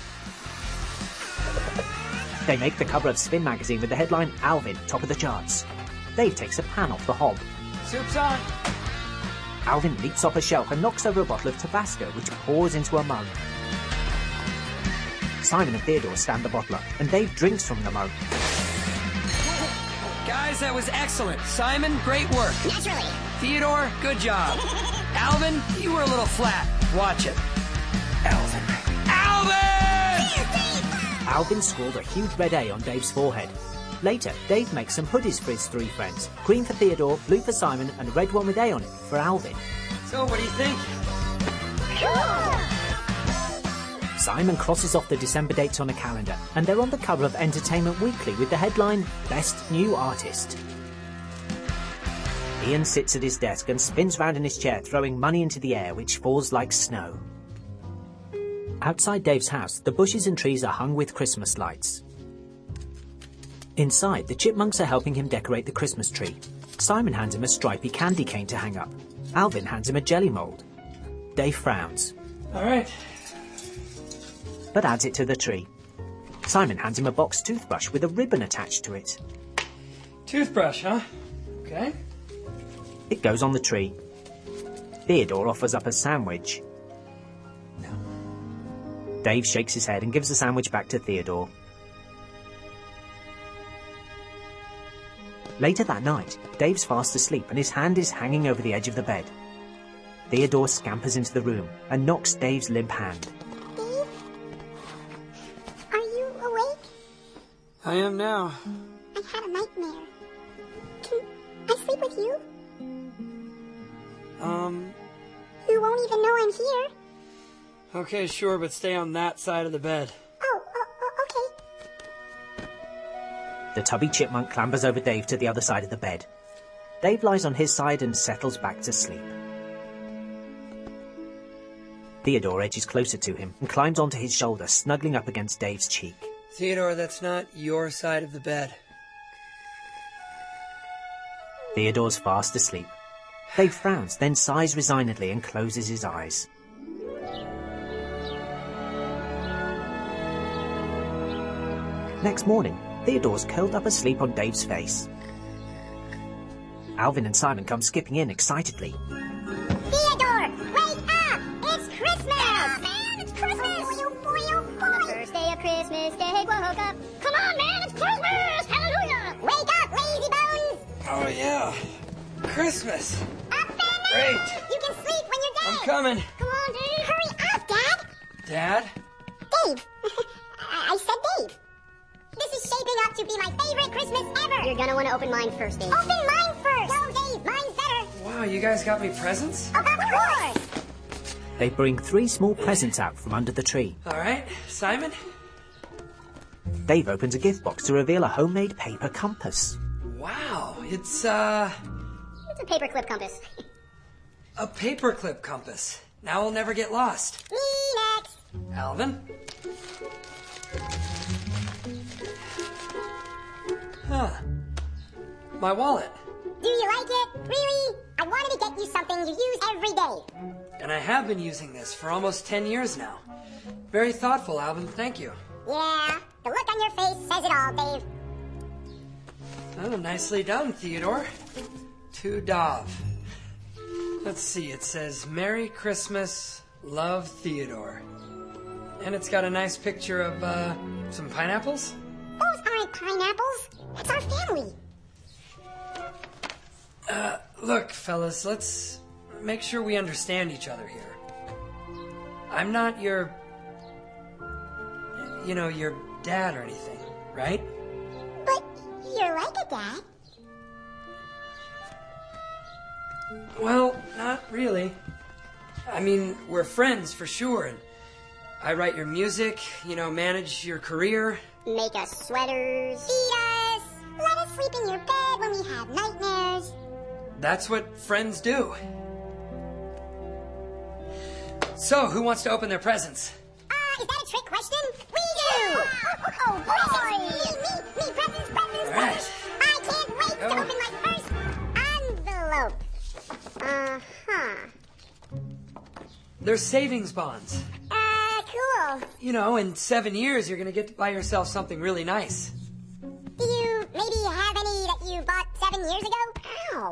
They make the cover of Spin magazine with the headline, Alvin, top of the charts. Dave takes a pan off the hob. Soup's on. Alvin leaps off a shelf and knocks over a bottle of Tabasco, which pours into a mug. Simon and Theodore stand the bottle up, and Dave drinks from the mug. Guys, that was excellent. Simon, great work. Naturally. Theodore, good job. Alvin, you were a little flat. Watch it. Alvin! Alvin scored a huge red A on Dave's forehead. Later, Dave makes some hoodies for his 3 friends. Green for Theodore, blue for Simon, and a red one with A on it for Alvin. So, what do you think? Simon crosses off the December dates on a calendar, and they're on the cover of Entertainment Weekly with the headline, Best New Artist. Ian sits at his desk and spins round in his chair, throwing money into the air, which falls like snow. Outside Dave's house, the bushes and trees are hung with Christmas lights. Inside, the chipmunks are helping him decorate the Christmas tree. Simon hands him a stripy candy cane to hang up. Alvin hands him a jelly mould. Dave frowns. All right. But adds it to the tree. Simon hands him a box toothbrush with a ribbon attached to it. Toothbrush, huh? Okay. It goes on the tree. Theodore offers up a sandwich. No. Dave shakes his head and gives the sandwich back to Theodore. Later that night, Dave's fast asleep and his hand is hanging over the edge of the bed. Theodore scampers into the room and knocks Dave's limp hand. Dave? Are you awake? I am now. I had a nightmare. Can I sleep with you? You won't even know I'm here. Okay, sure, but stay on that side of the bed. Okay. The tubby chipmunk clambers over Dave to the other side of the bed. Dave lies on his side and settles back to sleep. Theodore edges closer to him and climbs onto his shoulder, snuggling up against Dave's cheek. Theodore, that's not your side of the bed. Theodore's fast asleep. Dave frowns, then sighs resignedly and closes his eyes. Next morning, Theodore's curled up asleep on Dave's face. Alvin and Simon come skipping in excitedly. Theodore, wake up! It's Christmas! Oh, man, it's Christmas! Oh, boy, oh, boy, oh, boy. On the first day of Christmas, Dave woke up. Christmas. Up and Great. You can sleep when you're dead. I'm coming. Come on, Dave. Hurry up, Dad. Dad? Dave. I said Dave. This is shaping up to be my favorite Christmas ever. You're gonna want to open mine first, Dave. Open mine first. No, Dave. Mine's better. Wow, you guys got me presents? Of course. They bring 3 small presents out from under the tree. All right, Simon? Dave opens a gift box to reveal a homemade paper compass. Wow, it's It's a paperclip compass. a paperclip compass. Now we'll never get lost. Me next. Alvin? Huh. My wallet. Do you like it? Really? I wanted to get you something you use every day. And I have been using this for almost 10 years now. Very thoughtful, Alvin. Thank you. Yeah, the look on your face says it all, Dave. Oh, nicely done, Theodore. To Dov. Let's see, it says, Merry Christmas, love, Theodore. And it's got a nice picture of, some pineapples. Those aren't pineapples. It's our family. Look, fellas, let's make sure we understand each other here. I'm not your dad or anything, right? But you're like a dad. Well, not really. I mean, we're friends for sure, and I write your music, manage your career. Make us sweaters. Feed us. Let us sleep in your bed when we have nightmares. That's what friends do. So, who wants to open their presents? Is that a trick question? We do! Oh, boy! Me, presents. All right. I can't wait to open my first envelope. Uh-huh. They're savings bonds. Cool. In 7 years, you're going to get to buy yourself something really nice. Do you maybe have any that you bought 7 years ago?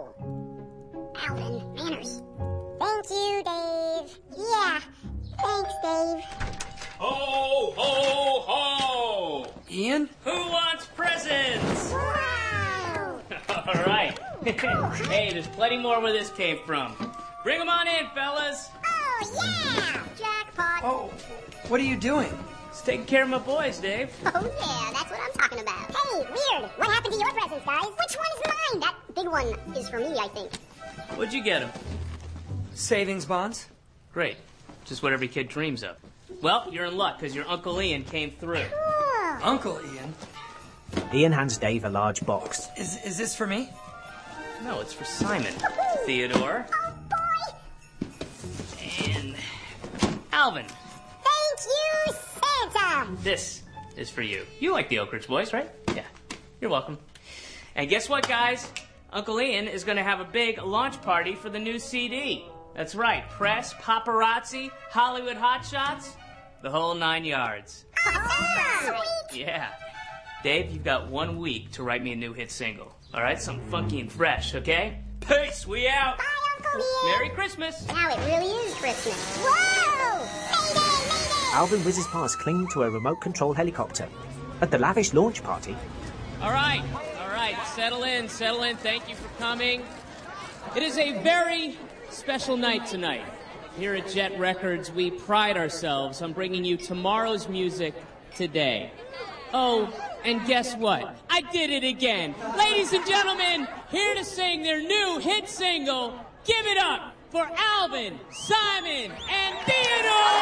Ow. Alvin, manners. Thank you, Dave. Yeah, thanks, Dave. Ho, ho, ho! Ian? Who wants presents? Wow! All right. Hey, there's plenty more where this came from. Bring them on in, fellas. Oh, yeah! Jackpot. Oh, what are you doing? Just taking care of my boys, Dave. Oh, yeah, that's what I'm talking about. Hey, weird. What happened to your presents, guys? Which one's mine? That big one is for me, I think. What'd you get him? Savings bonds. Great. Just what every kid dreams of. Well, you're in luck, because your Uncle Ian came through. Cool. Uncle Ian? Ian hands Dave a large box. Is this for me? No, it's for Simon. Theodore. Oh, boy. And Alvin. Thank you, Santa. This is for you. You like the Oak Ridge Boys, right? Yeah. You're welcome. And guess what, guys? Uncle Ian is going to have a big launch party for the new CD. That's right. Press, paparazzi, Hollywood hotshots, the whole 9 yards. Oh, sweet. Yeah. Dave, you've got 1 week to write me a new hit single. All right? Something funky and fresh, okay? Peace. We out. Bye, Uncle Ian. Merry Christmas. Now it really is Christmas. Whoa! Mayday, mayday! Alvin whizzes past clinging to a remote-control helicopter. At the lavish launch party... All right. Settle in. Thank you for coming. It is a very special night tonight. Here at Jet Records, we pride ourselves on bringing you tomorrow's music today. Oh, and guess what? I did it again. Ladies and gentlemen, here to sing their new hit single, Give It Up for Alvin, Simon, and Theodore!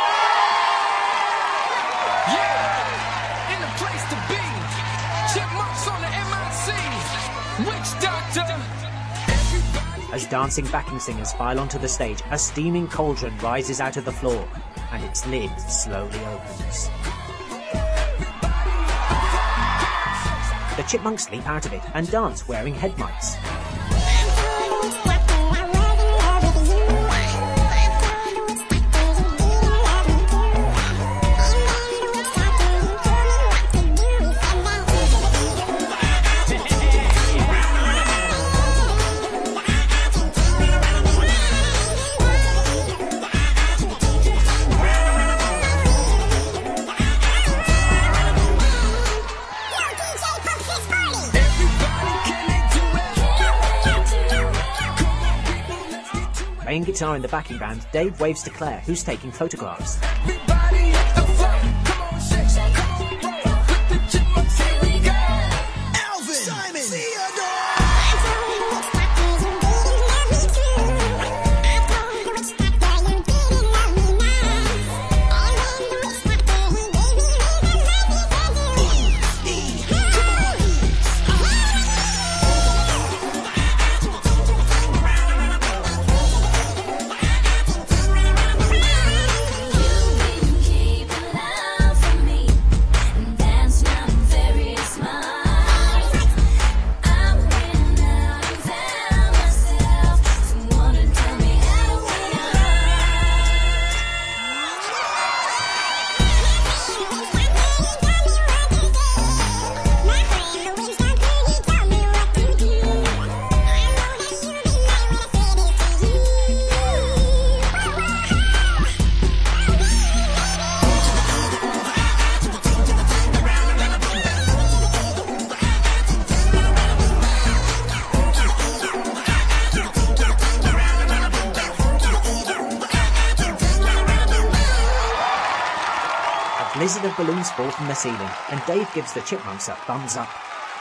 Yeah! In the place to be. Chipmunks on the MIC. Witch Doctor. As dancing backing singers file onto the stage, a steaming cauldron rises out of the floor, and its lid slowly opens. The chipmunks leap out of it and dance wearing head mics. Playing guitar in the backing band, Dave waves to Claire, who's taking photographs. A blizzard of balloons fall from the ceiling, and Dave gives the Chipmunks a thumbs up.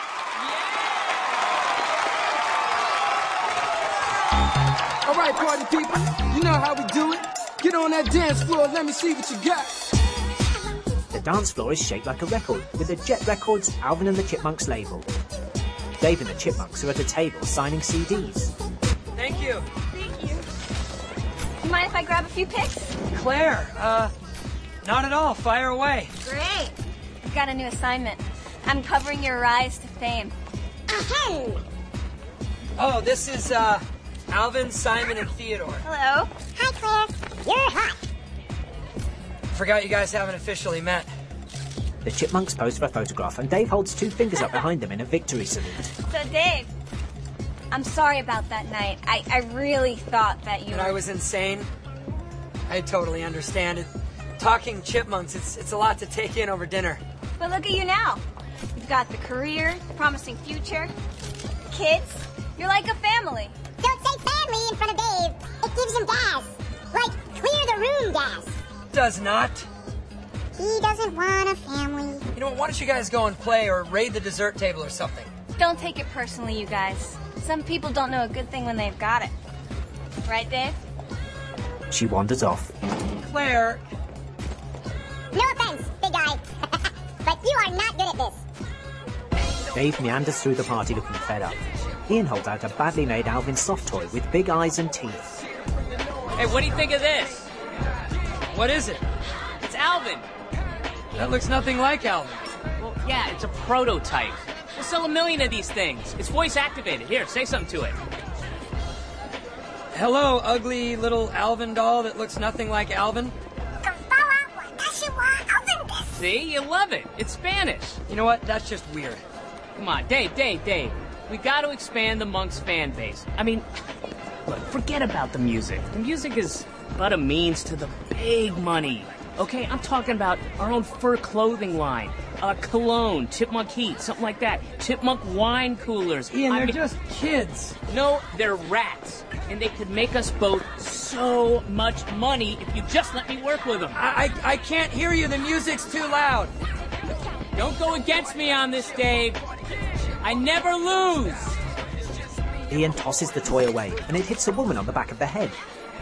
All right, party people, you know how we do it. Get on that dance floor, let me see what you got. The dance floor is shaped like a record, with the Jet Records Alvin and the Chipmunks label. Dave and the Chipmunks are at a table signing CDs. Thank you. Thank you. You mind if I grab a few pics? Claire, not at all. Fire away. Great. I've got a new assignment. I'm covering your rise to fame. Ahem. Oh, this is, Alvin, Simon, and Theodore. Hello. Hi, Claire. You're hot. Forgot you guys haven't officially met. The Chipmunks pose for a photograph, and Dave holds two fingers up behind them in a victory salute. So, Dave, I'm sorry about that night. I really thought that you I was insane. I totally understand it. Talking chipmunks, it's a lot to take in over dinner. But look at you now. You've got the career, promising future, kids. You're like a family. Don't say family in front of Dave. It gives him gas. Like clear the room gas. Does not. He doesn't want a family. You know what, why don't you guys go and play or raid the dessert table or something? Don't take it personally, you guys. Some people don't know a good thing when they've got it. Right, Dave? She wanders off. Claire. No offense, big guy. But you are not good at this. Dave meanders through the party looking fed up. Ian holds out a badly made Alvin soft toy with big eyes and teeth. Hey, what do you think of this? What is it? It's Alvin. That looks nothing like Alvin. Well, yeah, it's a prototype. We'll sell 1 million of these things. It's voice activated. Here, say something to it. Hello, ugly little Alvin doll that looks nothing like Alvin. See? You love it. It's Spanish. You know what? That's just weird. Come on, Dave. We got to expand the Monks fan base. I mean, look, forget about the music. The music is but a means to the big money. Okay, I'm talking about our own fur clothing line, cologne, Chipmunk Heat, something like that. Chipmunk wine coolers. Ian, they're just kids. No, they're rats. And they could make us both so much money if you just let me work with them. I can't hear you. The music's too loud. Don't go against me on this, Dave. I never lose. Ian tosses the toy away, and it hits a woman on the back of the head.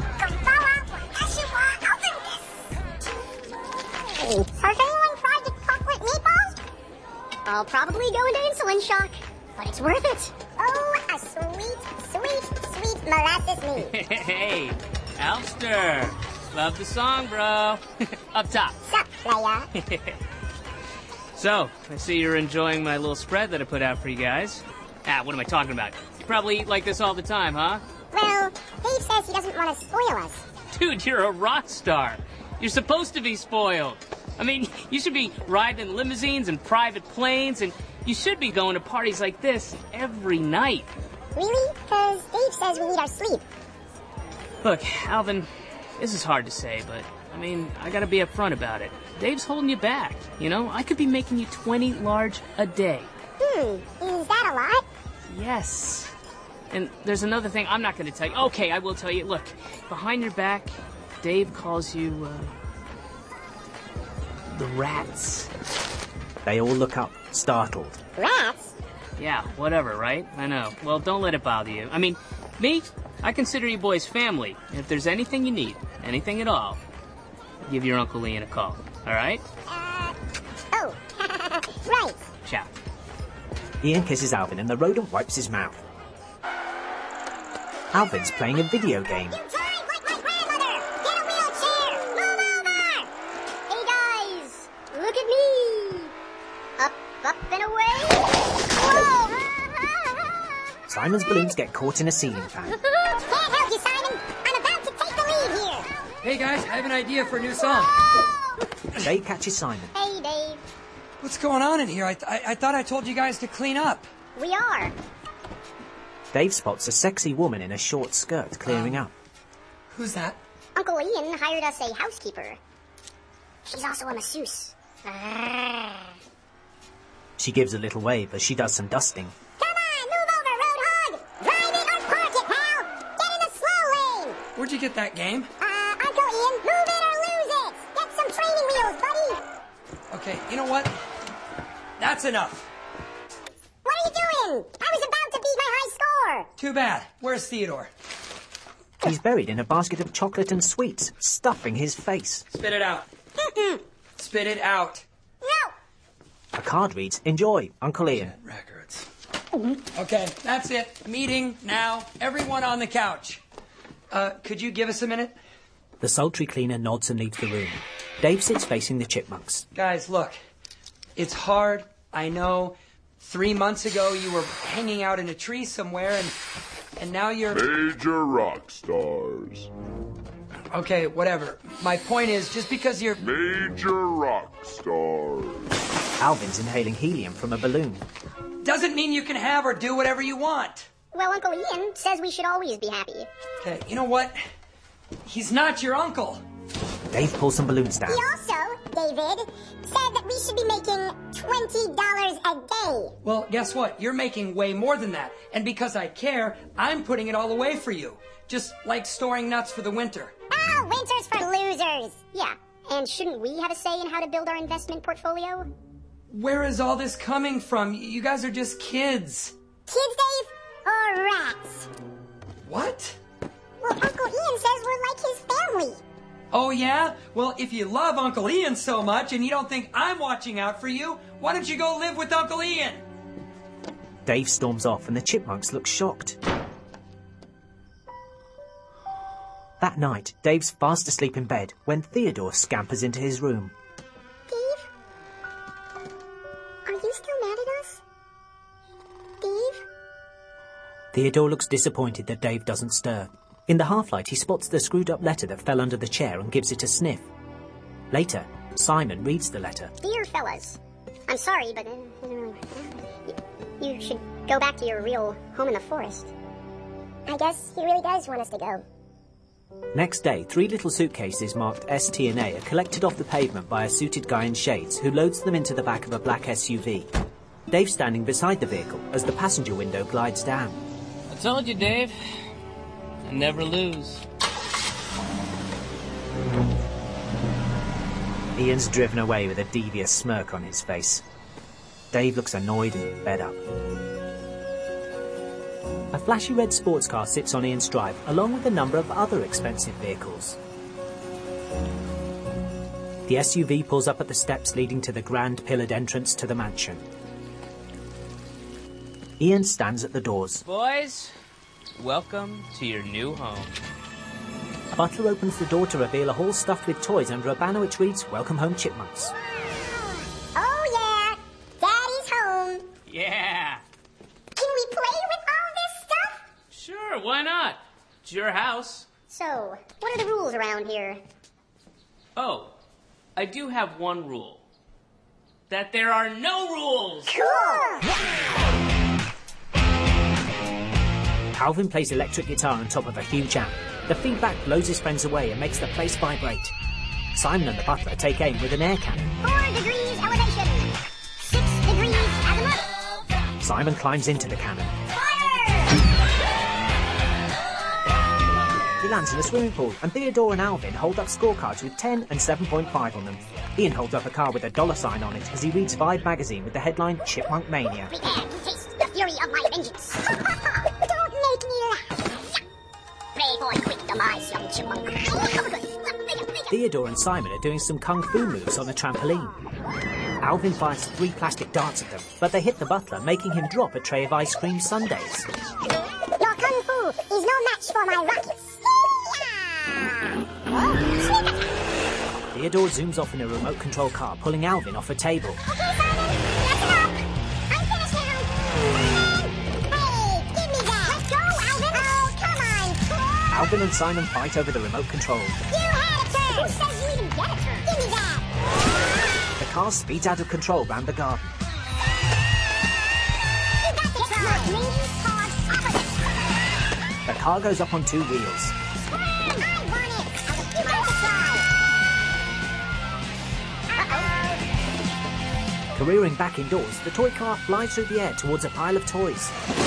Has anyone tried the chocolate meatballs? I'll probably go into insulin shock, but it's worth it. Oh, a sweet, sweet, sweet molasses meat. Hey, Alster. Love the song, bro. Up top. Sup, playa? So, I see you're enjoying my little spread that I put out for you guys. What am I talking about? You probably eat like this all the time, huh? Well, Dave says he doesn't want to spoil us. Dude, you're a rock star. You're supposed to be spoiled. I mean, you should be riding in limousines and private planes, and you should be going to parties like this every night. Really? Because Dave says we need our sleep. Look, Alvin, this is hard to say, but, I mean, I gotta be upfront about it. Dave's holding you back, you know? I could be making you 20 large a day. Is that a lot? Yes. And there's another thing I'm not going to tell you. Okay, I will tell you. Look, behind your back, Dave calls you, the Rats. They all look up, startled. Rats? Yeah, whatever, right? I know. Well, don't let it bother you. I mean, me, I consider you boys family. And if there's anything you need, anything at all, give your Uncle Ian a call, all right? Oh, right. Ciao. Ian kisses Alvin and the rodent wipes his mouth. Alvin's playing a video game. You drive like my grandmother! Get a wheelchair! Move over! Hey guys, look at me! Up and away! Whoa! Simon's balloons get caught in a ceiling fan. Can't help you, Simon. I'm about to take the lead here. Hey guys, I have an idea for a new song. Dave catches Simon. Hey, Dave. What's going on in here? I thought I told you guys to clean up. We are. Dave spots a sexy woman in a short skirt clearing up. Who's that? Uncle Ian hired us a housekeeper. She's also a masseuse. She gives a little wave as she does some dusting. Come on, move over, Roadhog! Drive it or park it, pal! Get in the slow lane! Where'd you get that game? Uncle Ian, move it or lose it! Get some training wheels, buddy! Okay, you know what? That's enough. What are you doing? I was about to beat my high score! Too bad. Where's Theodore? He's buried in a basket of chocolate and sweets, stuffing his face. Spit it out. Spit it out. No! A card reads, "Enjoy, Uncle Ian." Records. Okay, that's it. Meeting now. Everyone on the couch. Could you give us a minute? The sultry cleaner nods and leaves the room. Dave sits facing the chipmunks. Guys, look. It's hard, I know. 3 months ago, you were hanging out in a tree somewhere, and now you're... Major rock stars. Okay, whatever. My point is, just because you're... Major rock stars. Alvin's inhaling helium from a balloon. Doesn't mean you can have or do whatever you want. Well, Uncle Ian says we should always be happy. Okay, you know what? He's not your uncle. Dave pulls some balloons down. He also, David, said that we should be making $20 a day. Well, guess what? You're making way more than that. And because I care, I'm putting it all away for you. Just like storing nuts for the winter. Oh, winter's for losers. Yeah, and shouldn't we have a say in how to build our investment portfolio? Where is all this coming from? You guys are just kids. Kids, Dave? Or rats? What? Well, Uncle Ian says we're like his family. Oh, yeah? Well, if you love Uncle Ian so much and you don't think I'm watching out for you, why don't you go live with Uncle Ian? Dave storms off and the chipmunks look shocked. That night, Dave's fast asleep in bed when Theodore scampers into his room. Dave? Are you still mad at us? Dave? Theodore looks disappointed that Dave doesn't stir. In the half-light, he spots the screwed-up letter that fell under the chair and gives it a sniff. Later, Simon reads the letter. Dear fellas, I'm sorry, but you should go back to your real home in the forest. I guess he really does want us to go. Next day, 3 little suitcases marked ST and A are collected off the pavement by a suited guy in shades who loads them into the back of a black SUV. Dave's standing beside the vehicle as the passenger window glides down. I told you, Dave. I never lose. Ian's driven away with a devious smirk on his face. Dave looks annoyed and fed up. A flashy red sports car sits on Ian's drive, along with a number of other expensive vehicles. The SUV pulls up at the steps leading to the grand pillared entrance to the mansion. Ian stands at the doors. Boys, welcome to your new home. A butler opens the door to reveal a hall stuffed with toys under a banner which reads, "Welcome home, Chipmunks." Oh yeah, Daddy's home. Yeah. Can we play with all this stuff? Sure, why not? It's your house. So, what are the rules around here? Oh, I do have one rule. That there are no rules! Cool! Alvin plays electric guitar on top of a huge amp. The feedback blows his friends away and makes the place vibrate. Simon and the butler take aim with an air cannon. 4 degrees elevation. 6 degrees azimuth. Simon climbs into the cannon. Fire! he lands in a swimming pool, and Theodore and Alvin hold up scorecards with 10 and 7.5 on them. Ian holds up a card with a $sign on it as he reads Vibe magazine with the headline Chipmunk Mania. Prepare to taste the fury of my vengeance. Don't make me laugh. Pray for a quick demise, young chipmunk. Theodore and Simon are doing some kung fu moves on a trampoline. Alvin fires 3 plastic darts at them, but they hit the butler, making him drop a tray of ice cream sundaes. Your kung fu is no match for my rockets. Theodore zooms off in a remote control car, pulling Alvin off a table. Okay, Simon, that's enough. I'm finished now. Hey, give me that. Let's go, Alvin. Oh, come on. Alvin and Simon fight over the remote control. You had a turn. Who says you even get a turn? Give me that. The car speeds out of control round the garden. You got the try. Lean hard opposite. The car goes up on 2 wheels. I want it. You got the try. Careering back indoors, the toy car flies through the air towards a pile of toys.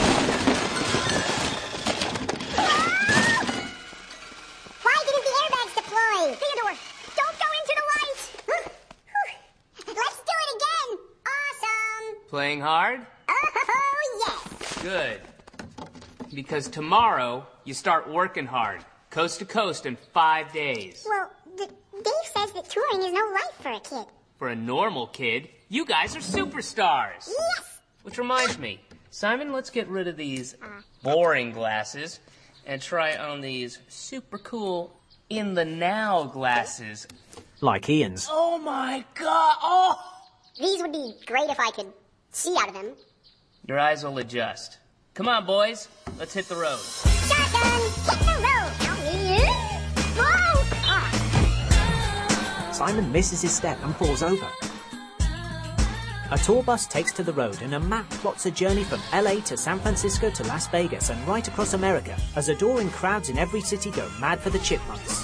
Why didn't the airbags deploy? Theodore, don't go into the light. Let's do it again. Awesome. Playing hard? Oh, yes. Good. Because tomorrow, you start working hard. Coast to coast in 5 days. Well, Dave says that touring is no life for a kid. For a normal kid, you guys are superstars. Yes. Which reminds me, Simon, let's get rid of these boring glasses and try on these super cool in the now glasses. Like Ian's. Oh my God! Oh! These would be great if I could see out of them. Your eyes will adjust. Come on, boys. Let's hit the road. Shotgun, hit the road. Whoa! Ah. Simon misses his step and falls over. A tour bus takes to the road and a map plots a journey from LA to San Francisco to Las Vegas and right across America as adoring crowds in every city go mad for the Chipmunks.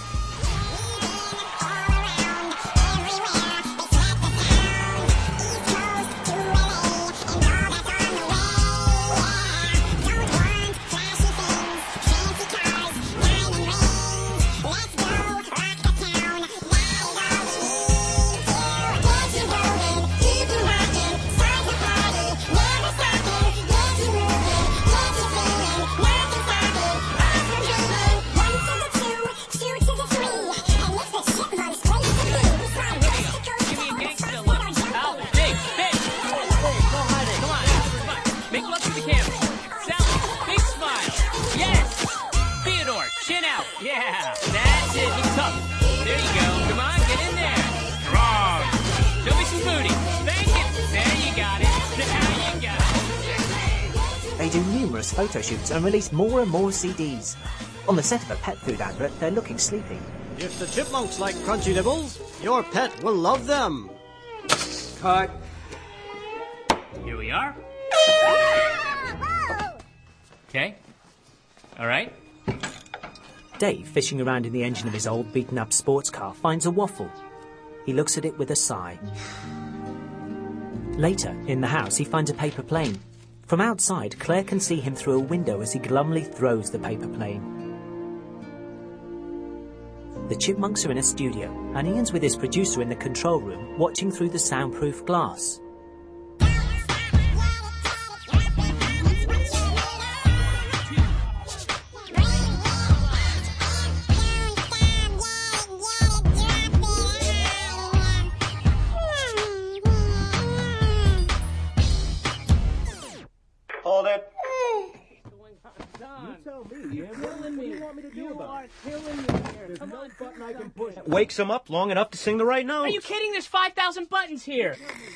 Yeah, that's it. Look tough. There you go. Come on, get in there. Strong. Show me some booty. Thank you. There you got it. There you got it. They do numerous photo shoots and release more and more CDs. On the set of a pet food advert, they're looking sleepy. If the chipmunks like crunchy nibbles, your pet will love them. Cut. Here we are. Okay. All right. Dave, fishing around in the engine of his old beaten-up sports car, finds a waffle. He looks at it with a sigh. Later, in the house, he finds a paper plane. From outside, Claire can see him through a window as he glumly throws the paper plane. The Chipmunks are in a studio, and Ian's with his producer in the control room, watching through the soundproof glass. Hold it. Wakes him up long enough to sing the right note. Are you kidding? There's 5,000 buttons here.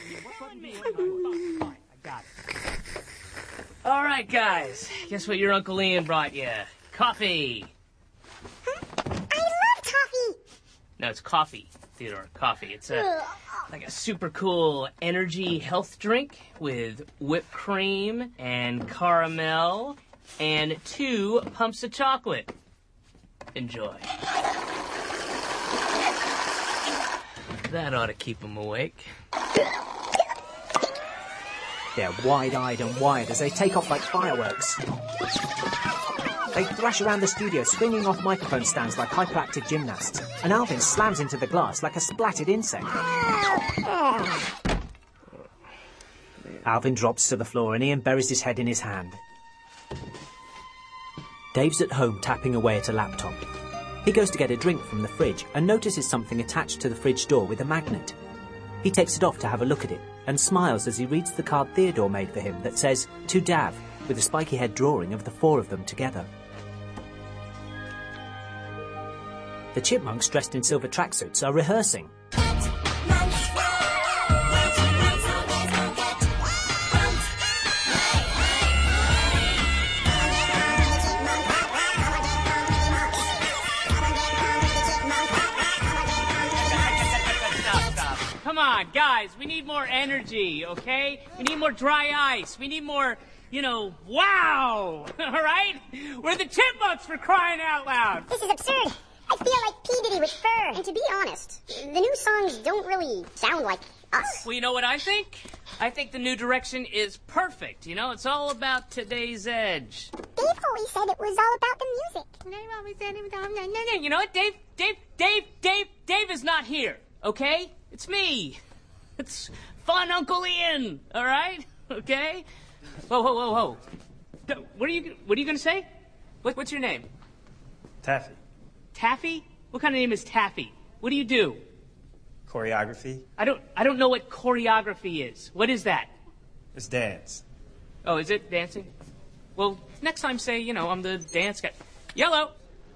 All right, guys. Guess what your Uncle Ian brought you? Coffee. I love toffee. No, it's coffee, Theodore. Coffee. It's like a super cool energy health drink with whipped cream and caramel and 2 pumps of chocolate. Enjoy. That ought to keep them awake. They're wide-eyed and wired as they take off like fireworks. They thrash around the studio, swinging off microphone stands like hyperactive gymnasts, and Alvin slams into the glass like a splattered insect. Alvin drops to the floor and Ian buries his head in his hand. Dave's at home tapping away at a laptop. He goes to get a drink from the fridge and notices something attached to the fridge door with a magnet. He takes it off to have a look at it and smiles as he reads the card Theodore made for him that says, "To Dav," with a spiky head drawing of the four of them together. The Chipmunks, dressed in silver tracksuits, are rehearsing. Come on, guys, we need more energy, okay? We need more dry ice. We need more, wow! All right? We're the Chipmunks, for crying out loud! This is absurd. I feel like P. Diddy with fur. And to be honest, the new songs don't really sound like us. Well, you know what I think? I think the new direction is perfect. It's all about today's edge. Dave always said it was all about the music. You know what, Dave is not here, okay? It's me. It's fun Uncle Ian, all right? Okay? Whoa. What are you going to say? What's your name? Taffy. Taffy? What kind of name is Taffy? What do you do? Choreography. I don't know what choreography is. What is that? It's dance. Oh, is it dancing? Well, next time say, I'm the dance guy. Yellow.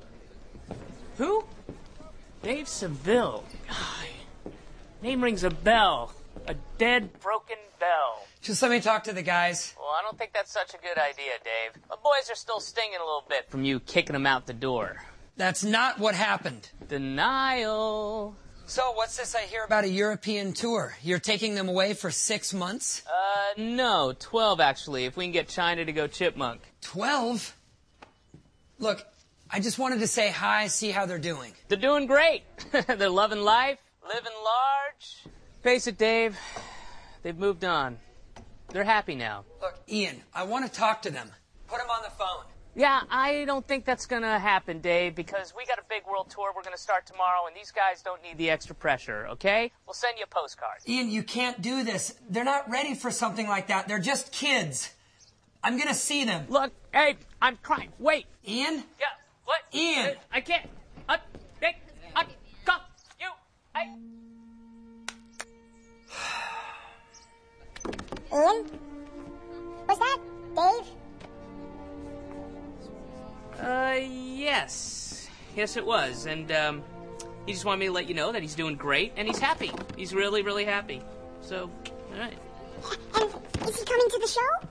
Who? Dave Seville. God. Name rings a bell. A dead, broken bell. Just let me talk to the guys. Well, I don't think that's such a good idea, Dave. The boys are still stinging a little bit from you kicking them out the door. That's not what happened. Denial. So, what's this I hear about a European tour? You're taking them away for 6 months? No, 12 actually, if we can get China to go Chipmunk. 12? Look, I just wanted to say hi, see how they're doing. They're doing great. They're loving life, living large. Face it, Dave, they've moved on. They're happy now. Look, Ian, I want to talk to them. Put them on the phone. Yeah, I don't think that's going to happen, Dave, because we got a big world tour we're going to start tomorrow, and these guys don't need the extra pressure, okay? We'll send you a postcard. Ian, you can't do this. They're not ready for something like that. They're just kids. I'm going to see them. Look, hey, I'm crying. Wait. Ian? Yeah, what? Ian! I can't. Come. You. Ian? Was that Dave? Yes. Yes, it was. And, he just wanted me to let you know that he's doing great, and he's happy. He's really, really happy. So, all right. And is he coming to the show?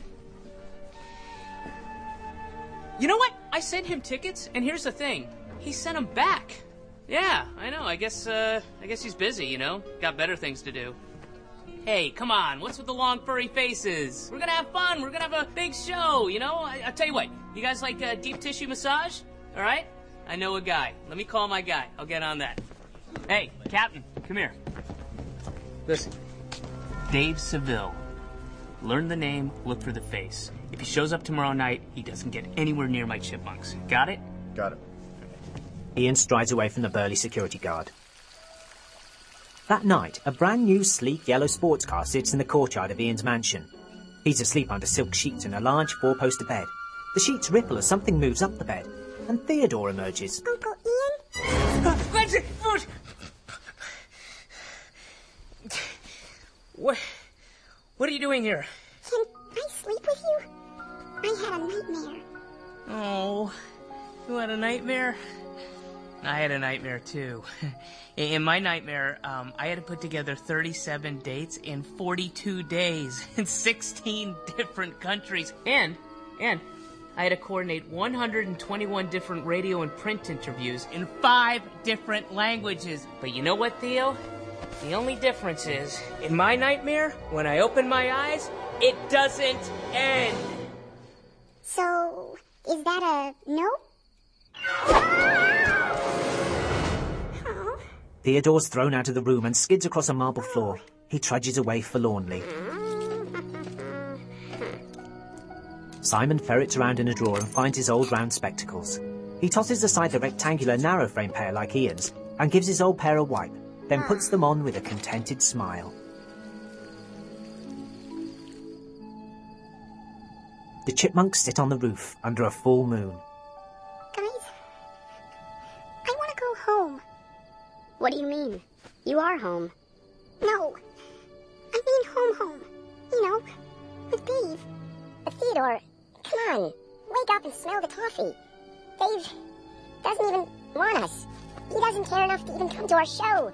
You know what? I sent him tickets, and here's the thing. He sent them back. Yeah, I know. I guess he's busy, Got better things to do. Hey, come on. What's with the long, furry faces? We're gonna have fun. We're gonna have a big show, I'll tell you what. You guys like deep tissue massage? All right? I know a guy. Let me call my guy. I'll get on that. Hey, Captain, come here. Listen. Dave Seville. Learn the name, look for the face. If he shows up tomorrow night, he doesn't get anywhere near my Chipmunks. Got it? Got it. Ian strides away from the burly security guard. That night, a brand new, sleek yellow sports car sits in the courtyard of Ian's mansion. He's asleep under silk sheets in a large four-poster bed. The sheets ripple as something moves up the bed, and Theodore emerges. Uncle Ian? What are you doing here? Can I sleep with you? I had a nightmare. Oh, you had a nightmare? I had a nightmare, too. In my nightmare, I had to put together 37 dates in 42 days in 16 different countries. And I had to coordinate 121 different radio and print interviews in 5 different languages. But you know what, Theo? The only difference is, in my nightmare, when I open my eyes, it doesn't end. So, is that a no? Theodore's thrown out of the room and skids across a marble floor. He trudges away forlornly. Simon ferrets around in a drawer and finds his old round spectacles. He tosses aside the rectangular narrow frame pair like Ian's and gives his old pair a wipe, then puts them on with a contented smile. The chipmunks sit on the roof under a full moon. Guys, I want to go home. What do you mean? You are home. No, I mean home. You know, with Dave. Theodore, come on, wake up and smell the coffee. Dave doesn't even want us. He doesn't care enough to even come to our show.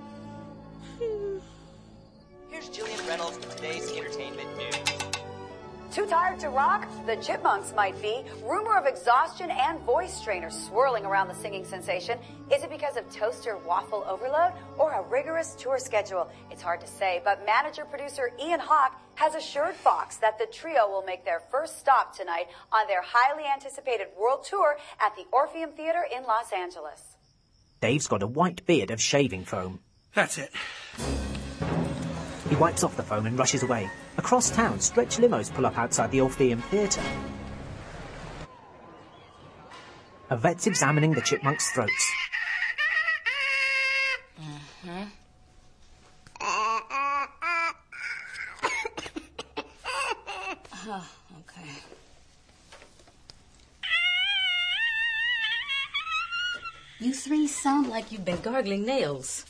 Here's Jillian Reynolds with today's entertainment news. Too tired to rock? The Chipmunks might be. Rumor of exhaustion and voice strainers swirling around the singing sensation. Is it because of toaster waffle overload or a rigorous tour schedule? It's hard to say, but manager-producer Ian Hawke has assured Fox that the trio will make their first stop tonight on their highly anticipated world tour at the Orpheum Theater in Los Angeles. Dave's got a white beard of shaving foam. That's it. He wipes off the foam and rushes away. Across town, stretch limos pull up outside the Orpheum Theatre. A vet's examining the chipmunks' throats. Oh, okay. You three sound like you've been gargling nails.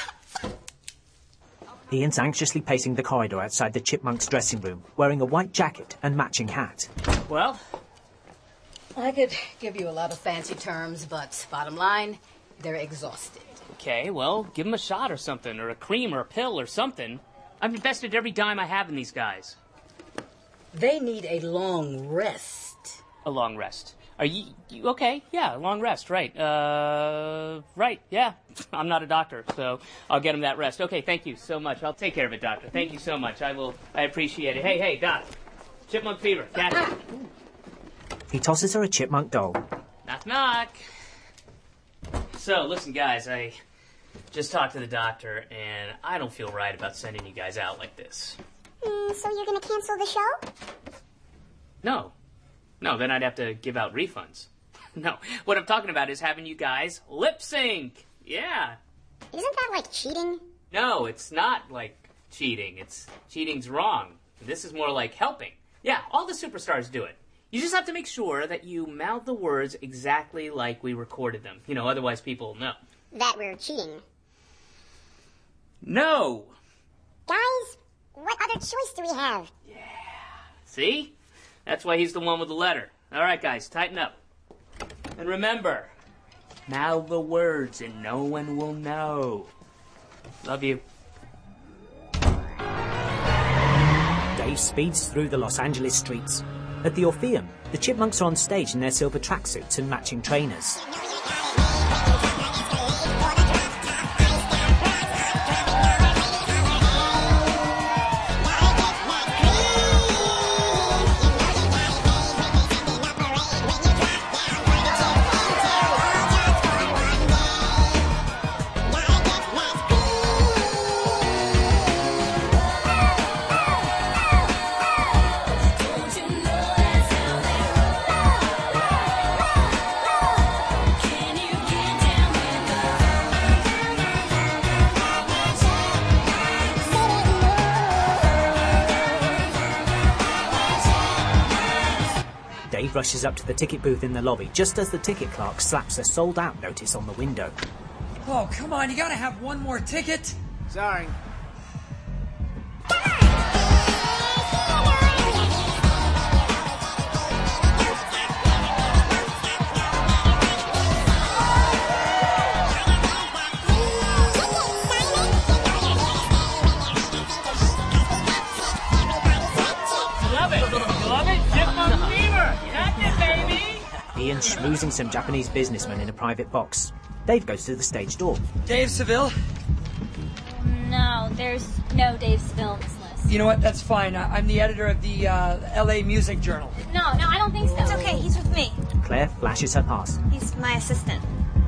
Ian's anxiously pacing the corridor outside the chipmunks' dressing room, wearing a white jacket and matching hat. Well? I could give you a lot of fancy terms, but bottom line, they're exhausted. Okay, well, give them a shot or something, or a cream or a pill or something. I've invested every dime I have in these guys. They need a long rest. A long rest. Are you okay? Yeah, a long rest, right. Right, yeah. I'm not a doctor, so I'll get him that rest. Okay, thank you so much. I'll take care of it, doctor. Thank you so much. I appreciate it. Hey, doc. Chipmunk fever. Catch it. He tosses her a chipmunk doll. Knock, knock. So, listen, guys, I just talked to the doctor, and I don't feel right about sending you guys out like this. So you're gonna cancel the show? No, then I'd have to give out refunds. No, what I'm talking about is having you guys lip sync. Yeah. Isn't that like cheating? No, it's not like cheating. Cheating's wrong. This is more like helping. Yeah, all the superstars do it. You just have to make sure that you mouth the words exactly like we recorded them. Otherwise people know. That we're cheating. No! Guys, what other choice do we have? Yeah. See? That's why he's the one with the letter. All right, guys, tighten up. And remember, mouth the words and no one will know. Love you. Dave speeds through the Los Angeles streets. At the Orpheum, the chipmunks are on stage in their silver tracksuits and matching trainers. Dave rushes up to the ticket booth in the lobby just as the ticket clerk slaps a sold-out notice on the window. Oh, come on, you gotta have one more ticket. Sorry. Ian's schmoozing some Japanese businessmen in a private box. Dave goes to the stage door. Dave Seville? No, there's no Dave Seville on this list. You know what? That's fine. I'm the editor of the LA Music Journal. No, I don't think so. It's okay. He's with me. Claire flashes her pass. He's my assistant.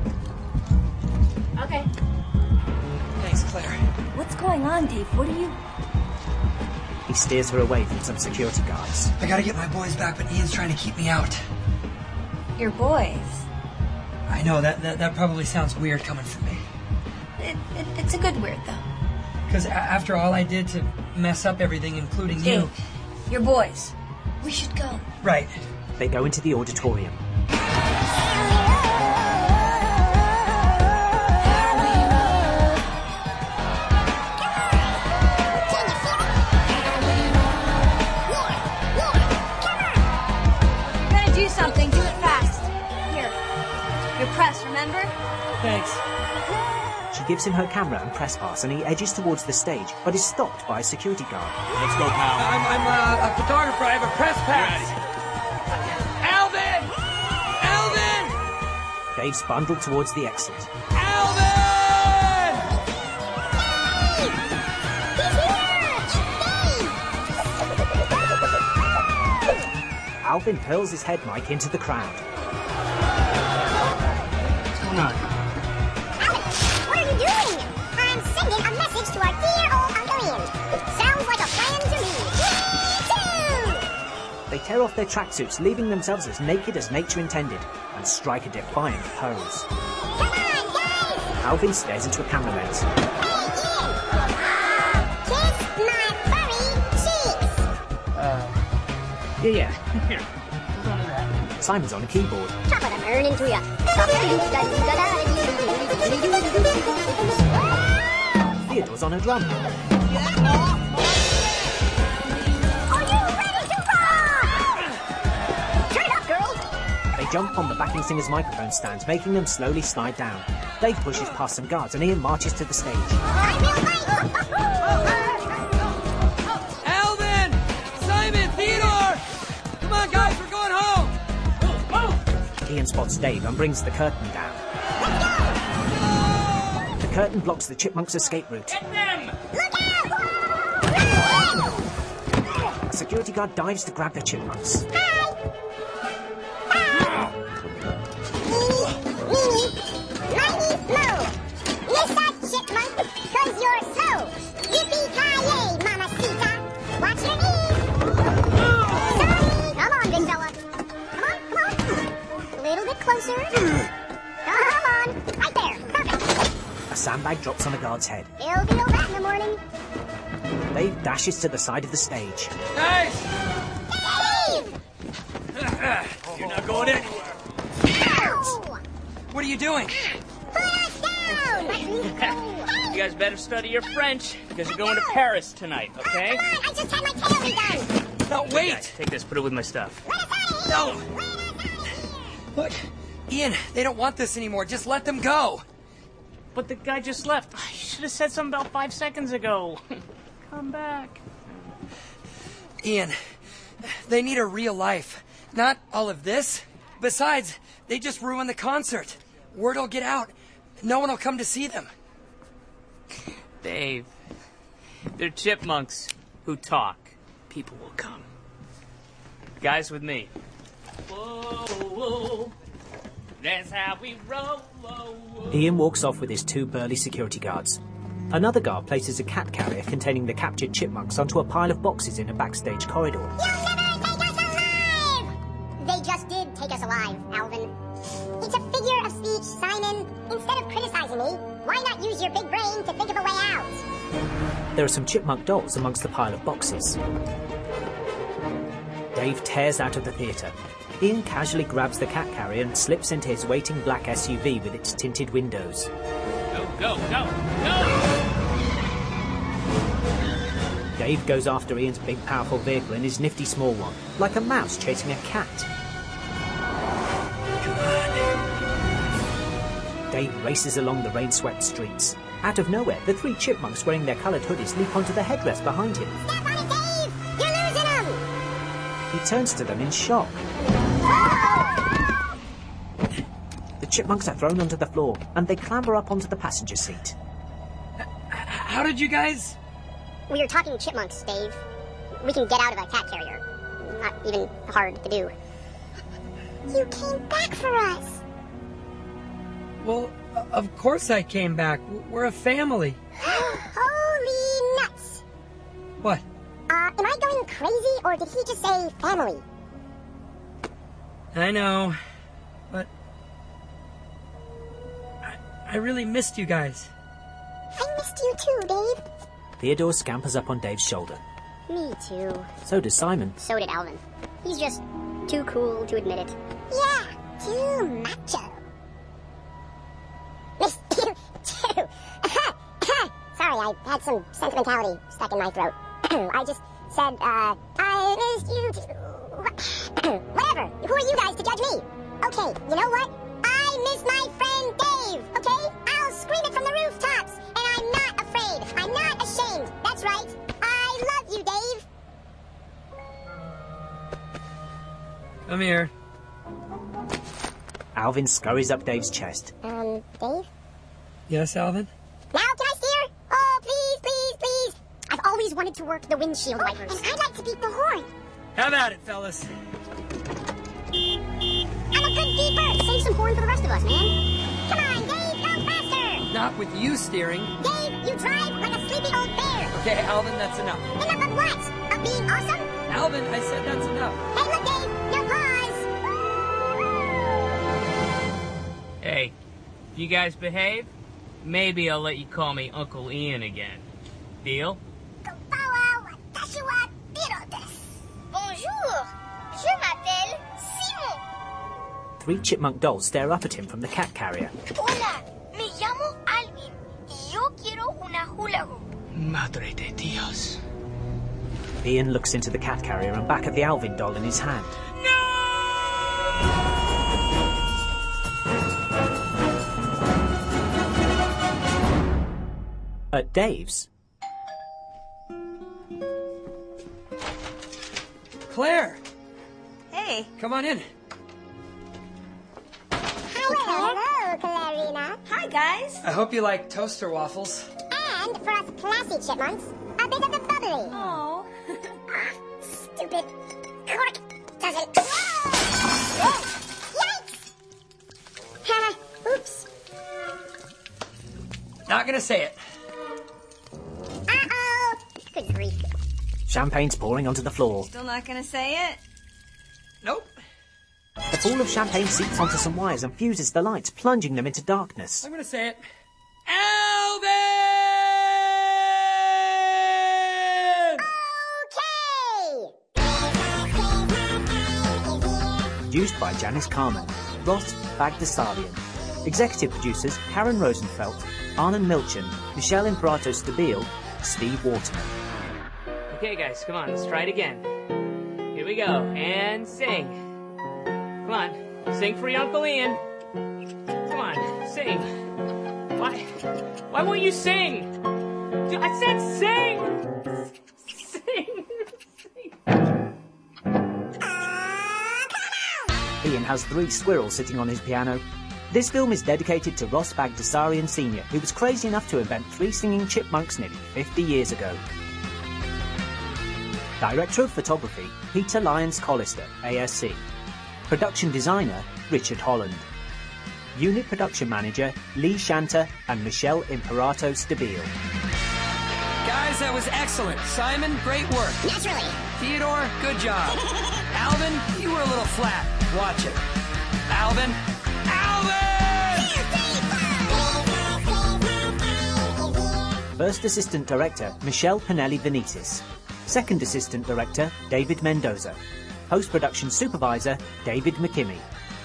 Okay. Thanks, Claire. What's going on, Dave? What are you... He He steers her away from some security guards. I gotta get my boys back, but Ian's trying to keep me out. Your boys? I know, that probably sounds weird coming from me. It's a good weird, though. Because after all I did to mess up everything, including you... Dave, your boys. We should go. Right. They go into the auditorium. Press, remember? Thanks. She gives him her camera and press pass, and he edges towards the stage, but is stopped by a security guard. Let's go, pal. I'm a photographer. I have a press pass. Alvin! Dave's bundled towards the exit. Alvin! Alvin hurls his head mic into the crowd. Alvin, what are you doing? I'm sending a message to our dear old Uncle Ian. Sounds like a plan to me. Me too! They tear off their tracksuits, leaving themselves as naked as nature intended, and strike a defiant pose. Come on, guys! Alvin stares into a camera lens. Hey, Ian! Kiss my furry cheeks! Yeah. Here. Hold on to that. Simon's on a keyboard. Top of them earn into ya. Theodore's on a drum. Are you ready to rock? Turn it up, girls! They jump on the backing singer's microphone stands, making them slowly slide down. Dave pushes past some guards, and Ian marches to the stage. Alvin! Simon! Theodore! Come on, guys, we're going home! Ian spots Dave and brings the curtain down. The curtain blocks the chipmunks' escape route. Get them! Look out! A security guard dives to grab the chipmunks. Mr. Chipmunk, 'cause you're slow. Yippee-ki-yay, mamacita. Watch your knees. Sorry. Come on, big fella. Come on. A little bit closer. Come on. Right there. Perfect. A sandbag drops on a guard's head. He'll feel that in the morning. Dave dashes to the side of the stage. Guys! Dave! You're not going anywhere. Ow! What are you doing? Put us down! You guys better study your French, because you're going to Paris tonight, okay? Come on, I just had my tail redone. No, wait! Guys, take this, put it with my stuff. No! Look, Ian, they don't want this anymore. Just let them go. But the guy just left. You should have said something about 5 seconds ago. Come back. Ian, they need a real life. Not all of this. Besides, they just ruined the concert. Word will get out. No one will come to see them. Dave, they're chipmunks who talk. People will come. Guys with me. Whoa, whoa. That's how we roll. Whoa, whoa. Ian walks off with his 2 burly security guards. Another guard places a cat carrier containing the captured chipmunks onto a pile of boxes in a backstage corridor. You'll never take us alive! They just did take us alive, Alvin. It's a figure of speech, Simon. Instead of criticizing me, why not use your big brain to think of a way out? There are some chipmunk dolls amongst the pile of boxes. Dave tears out of the theatre. Ian casually grabs the cat carrier and slips into his waiting black SUV with its tinted windows. Go, go, go, go! Dave goes after Ian's big, powerful vehicle in his nifty small one, like a mouse chasing a cat. Dave races along the rain-swept streets. Out of nowhere, the 3 chipmunks wearing their coloured hoodies leap onto the headrest behind him. Step on it, Dave! You're losing them! He turns to them in shock. The chipmunks are thrown onto the floor, and they clamber up onto the passenger seat. How did you guys... We are talking chipmunks, Dave. We can get out of a cat carrier. Not even hard to do. You came back for us. Well, of course I came back. We're a family. Holy nuts! What? am I going crazy, or did he just say family? I know, but I really missed you guys. I missed you too, Dave. Theodore scampers up on Dave's shoulder. Me too. So does Simon. So did Alvin. He's just too cool to admit it. Yeah, too macho. Miss you too. Sorry, I had some sentimentality stuck in my throat. I just said, I missed you too. Whatever. Who are you guys to judge me? Okay, you know what? I miss my friend Dave, okay? I'll scream it from the rooftops, and I'm not afraid. I'm not ashamed. That's right. I love you, Dave. Come here. Alvin scurries up Dave's chest. Dave? Yes, Alvin? Now can I steer? Oh, please, please, please. I've always wanted to work the windshield wipers. And I'd like to beat the horn. Have at it, fellas. I'm a good beeper. Save some horn for the rest of us, man. Come on, Dave, go faster. Not with you steering. Dave, you drive like a sleepy old bear. Okay, Alvin, that's enough. Enough of what? Of being awesome? Alvin, I said that's enough. Hey, look, Dave. No pause. Hey, if you guys behave, maybe I'll let you call me Uncle Ian again. Deal? Bonjour. Je m'appelle Simon. 3 chipmunk dolls stare up at him from the cat carrier. Hola, me llamo Alvin y yo quiero una hula hoop. Madre de Dios. Ian looks into the cat carrier and back at the Alvin doll in his hand. At Dave's. Claire! Hey. Come on in. Hello, Clarina. Hi, guys. I hope you like toaster waffles. And for us classy chipmunks, a bit of the bubbly. Oh. Stupid cork doesn't... Whoa! Yikes! Ha! Oops. Not gonna say it. Uh-oh! Good grief. Champagne's pouring onto the floor. Still not gonna say it? Nope. A pool of champagne seeps onto some wires and fuses the lights, plunging them into darkness. I'm gonna say it. Alvin! Produced by Janice Carmen, Ross Bagdasarian. Executive producers Karen Rosenfeld, Arnon Milchan, Michelle Imperato Stabile, Steve Waterman. Okay, guys, come on, let's try it again. Here we go, and sing. Come on, sing for your Uncle Ian. Come on, sing. Why won't you sing? I said sing! Sing! Ian has 3 squirrels sitting on his piano. This film is dedicated to Ross Bagdasarian Sr., who was crazy enough to invent 3 singing chipmunks nearly 50 years ago. Director of Photography, Peter Lyons Collister, ASC. Production Designer, Richard Holland. Unit Production Manager, Lee Shanter and Michelle Imperato Stabile. Guys, that was excellent. Simon, great work. Naturally. Theodore, good job. Alvin, you were a little flat. Watch it. Alvin. First Assistant Director, Michelle Pinelli Benitez. Second Assistant Director, David Mendoza. Post-Production Supervisor, David McKimmey.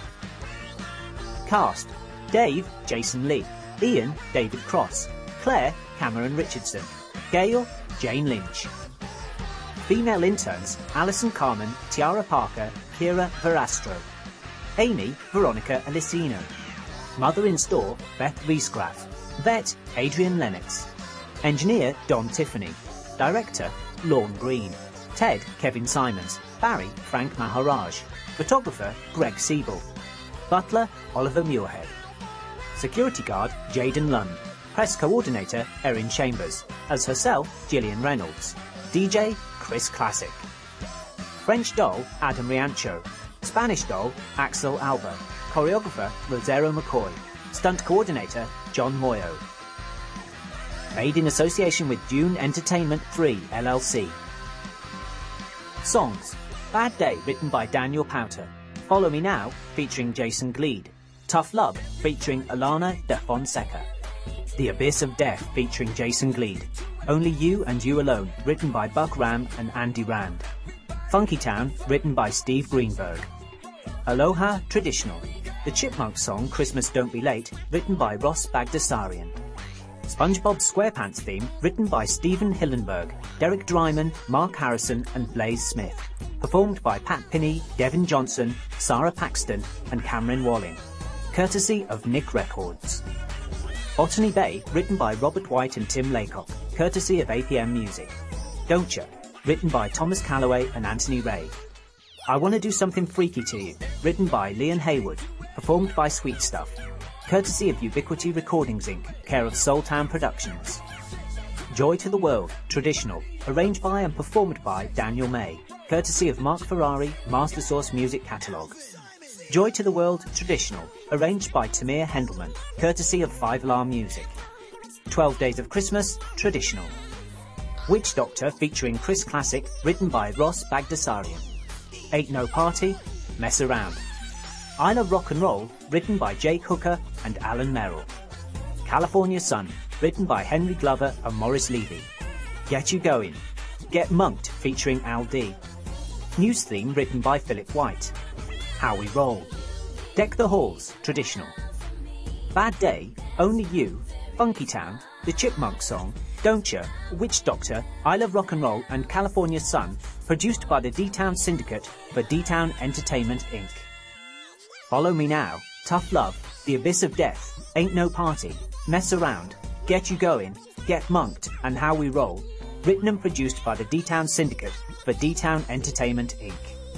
Cast: Dave, Jason Lee. Ian, David Cross. Claire, Cameron Richardson. Gail, Jane Lynch. Female interns, Alison Carmen, Tiara Parker, Kira Verastro. Amy, Veronica Alicino. Mother-in-store, Beth Riesgraf. Vet, Adrian Lennox. Engineer, Don Tiffany. Director, Lorne Green. Ted, Kevin Simons. Barry, Frank Maharaj. Photographer, Greg Siebel. Butler, Oliver Muirhead. Security guard, Jaden Lund. Press coordinator, Erin Chambers. As herself, Gillian Reynolds. DJ, Chris Classic. French doll, Adam Riancho. Spanish doll, Axel Alba. Choreographer, Rosero McCoy. Stunt coordinator, John Moyo. Made in association with Dune Entertainment 3 LLC. Songs: Bad Day, written by Daniel Powter. Follow Me Now, featuring Jason Gleed. Tough Love, featuring Alana de Fonseca. The Abyss of Death, featuring Jason Gleed. Only You and You Alone, written by Buck Ram and Andy Rand. Funky Town, written by Steve Greenberg. Aloha, Traditional. The Chipmunks song Christmas Don't Be Late, written by Ross Bagdasarian. SpongeBob SquarePants theme, written by Stephen Hillenberg, Derek Dryman, Mark Harrison and Blaze Smith. Performed by Pat Pinney, Devin Johnson, Sarah Paxton and Cameron Walling. Courtesy of Nick Records. Botany Bay, written by Robert White and Tim Laycock. Courtesy of APM Music. Don't Ya, written by Thomas Calloway and Anthony Ray. I Want to Do Something Freaky to You, written by Leon Haywood. Performed by Sweet Stuff. Courtesy of Ubiquity Recordings Inc., care of Soultown Productions. Joy to the World, Traditional, arranged by and performed by Daniel May. Courtesy of Mark Ferrari, Master Source Music Catalogue. Joy to the World, Traditional, arranged by Tamir Hendelman. Courtesy of 5 Alarm Music. 12 Days of Christmas, Traditional. Witch Doctor, featuring Chris Classic, written by Ross Bagdasarian. Ain't No Party, Mess Around. I Love Rock and Roll, written by Jake Hooker and Alan Merrill. California Sun, written by Henry Glover and Morris Levy. Get You Going. Get Munked, featuring Al D. News theme written by Philip White. How We Roll. Deck the Halls, Traditional. Bad Day, Only You, Funky Town, The Chipmunk Song, Don't Ya, Witch Doctor, I Love Rock and Roll and California Sun, produced by the D-Town Syndicate for D-Town Entertainment Inc. Follow Me Now, Tough Love, The Abyss of Death, Ain't No Party, Mess Around, Get You Going, Get Munked and How We Roll, written and produced by the D-Town Syndicate for D-Town Entertainment Inc.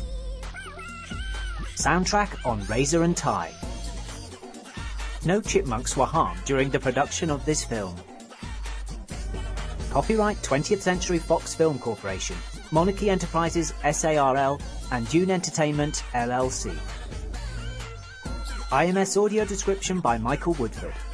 Soundtrack on Razor and Tie. No chipmunks were harmed during the production of this film. Copyright 20th Century Fox Film Corporation, Monarchy Enterprises SARL and Dune Entertainment LLC. IMS audio description by Michael Woodford.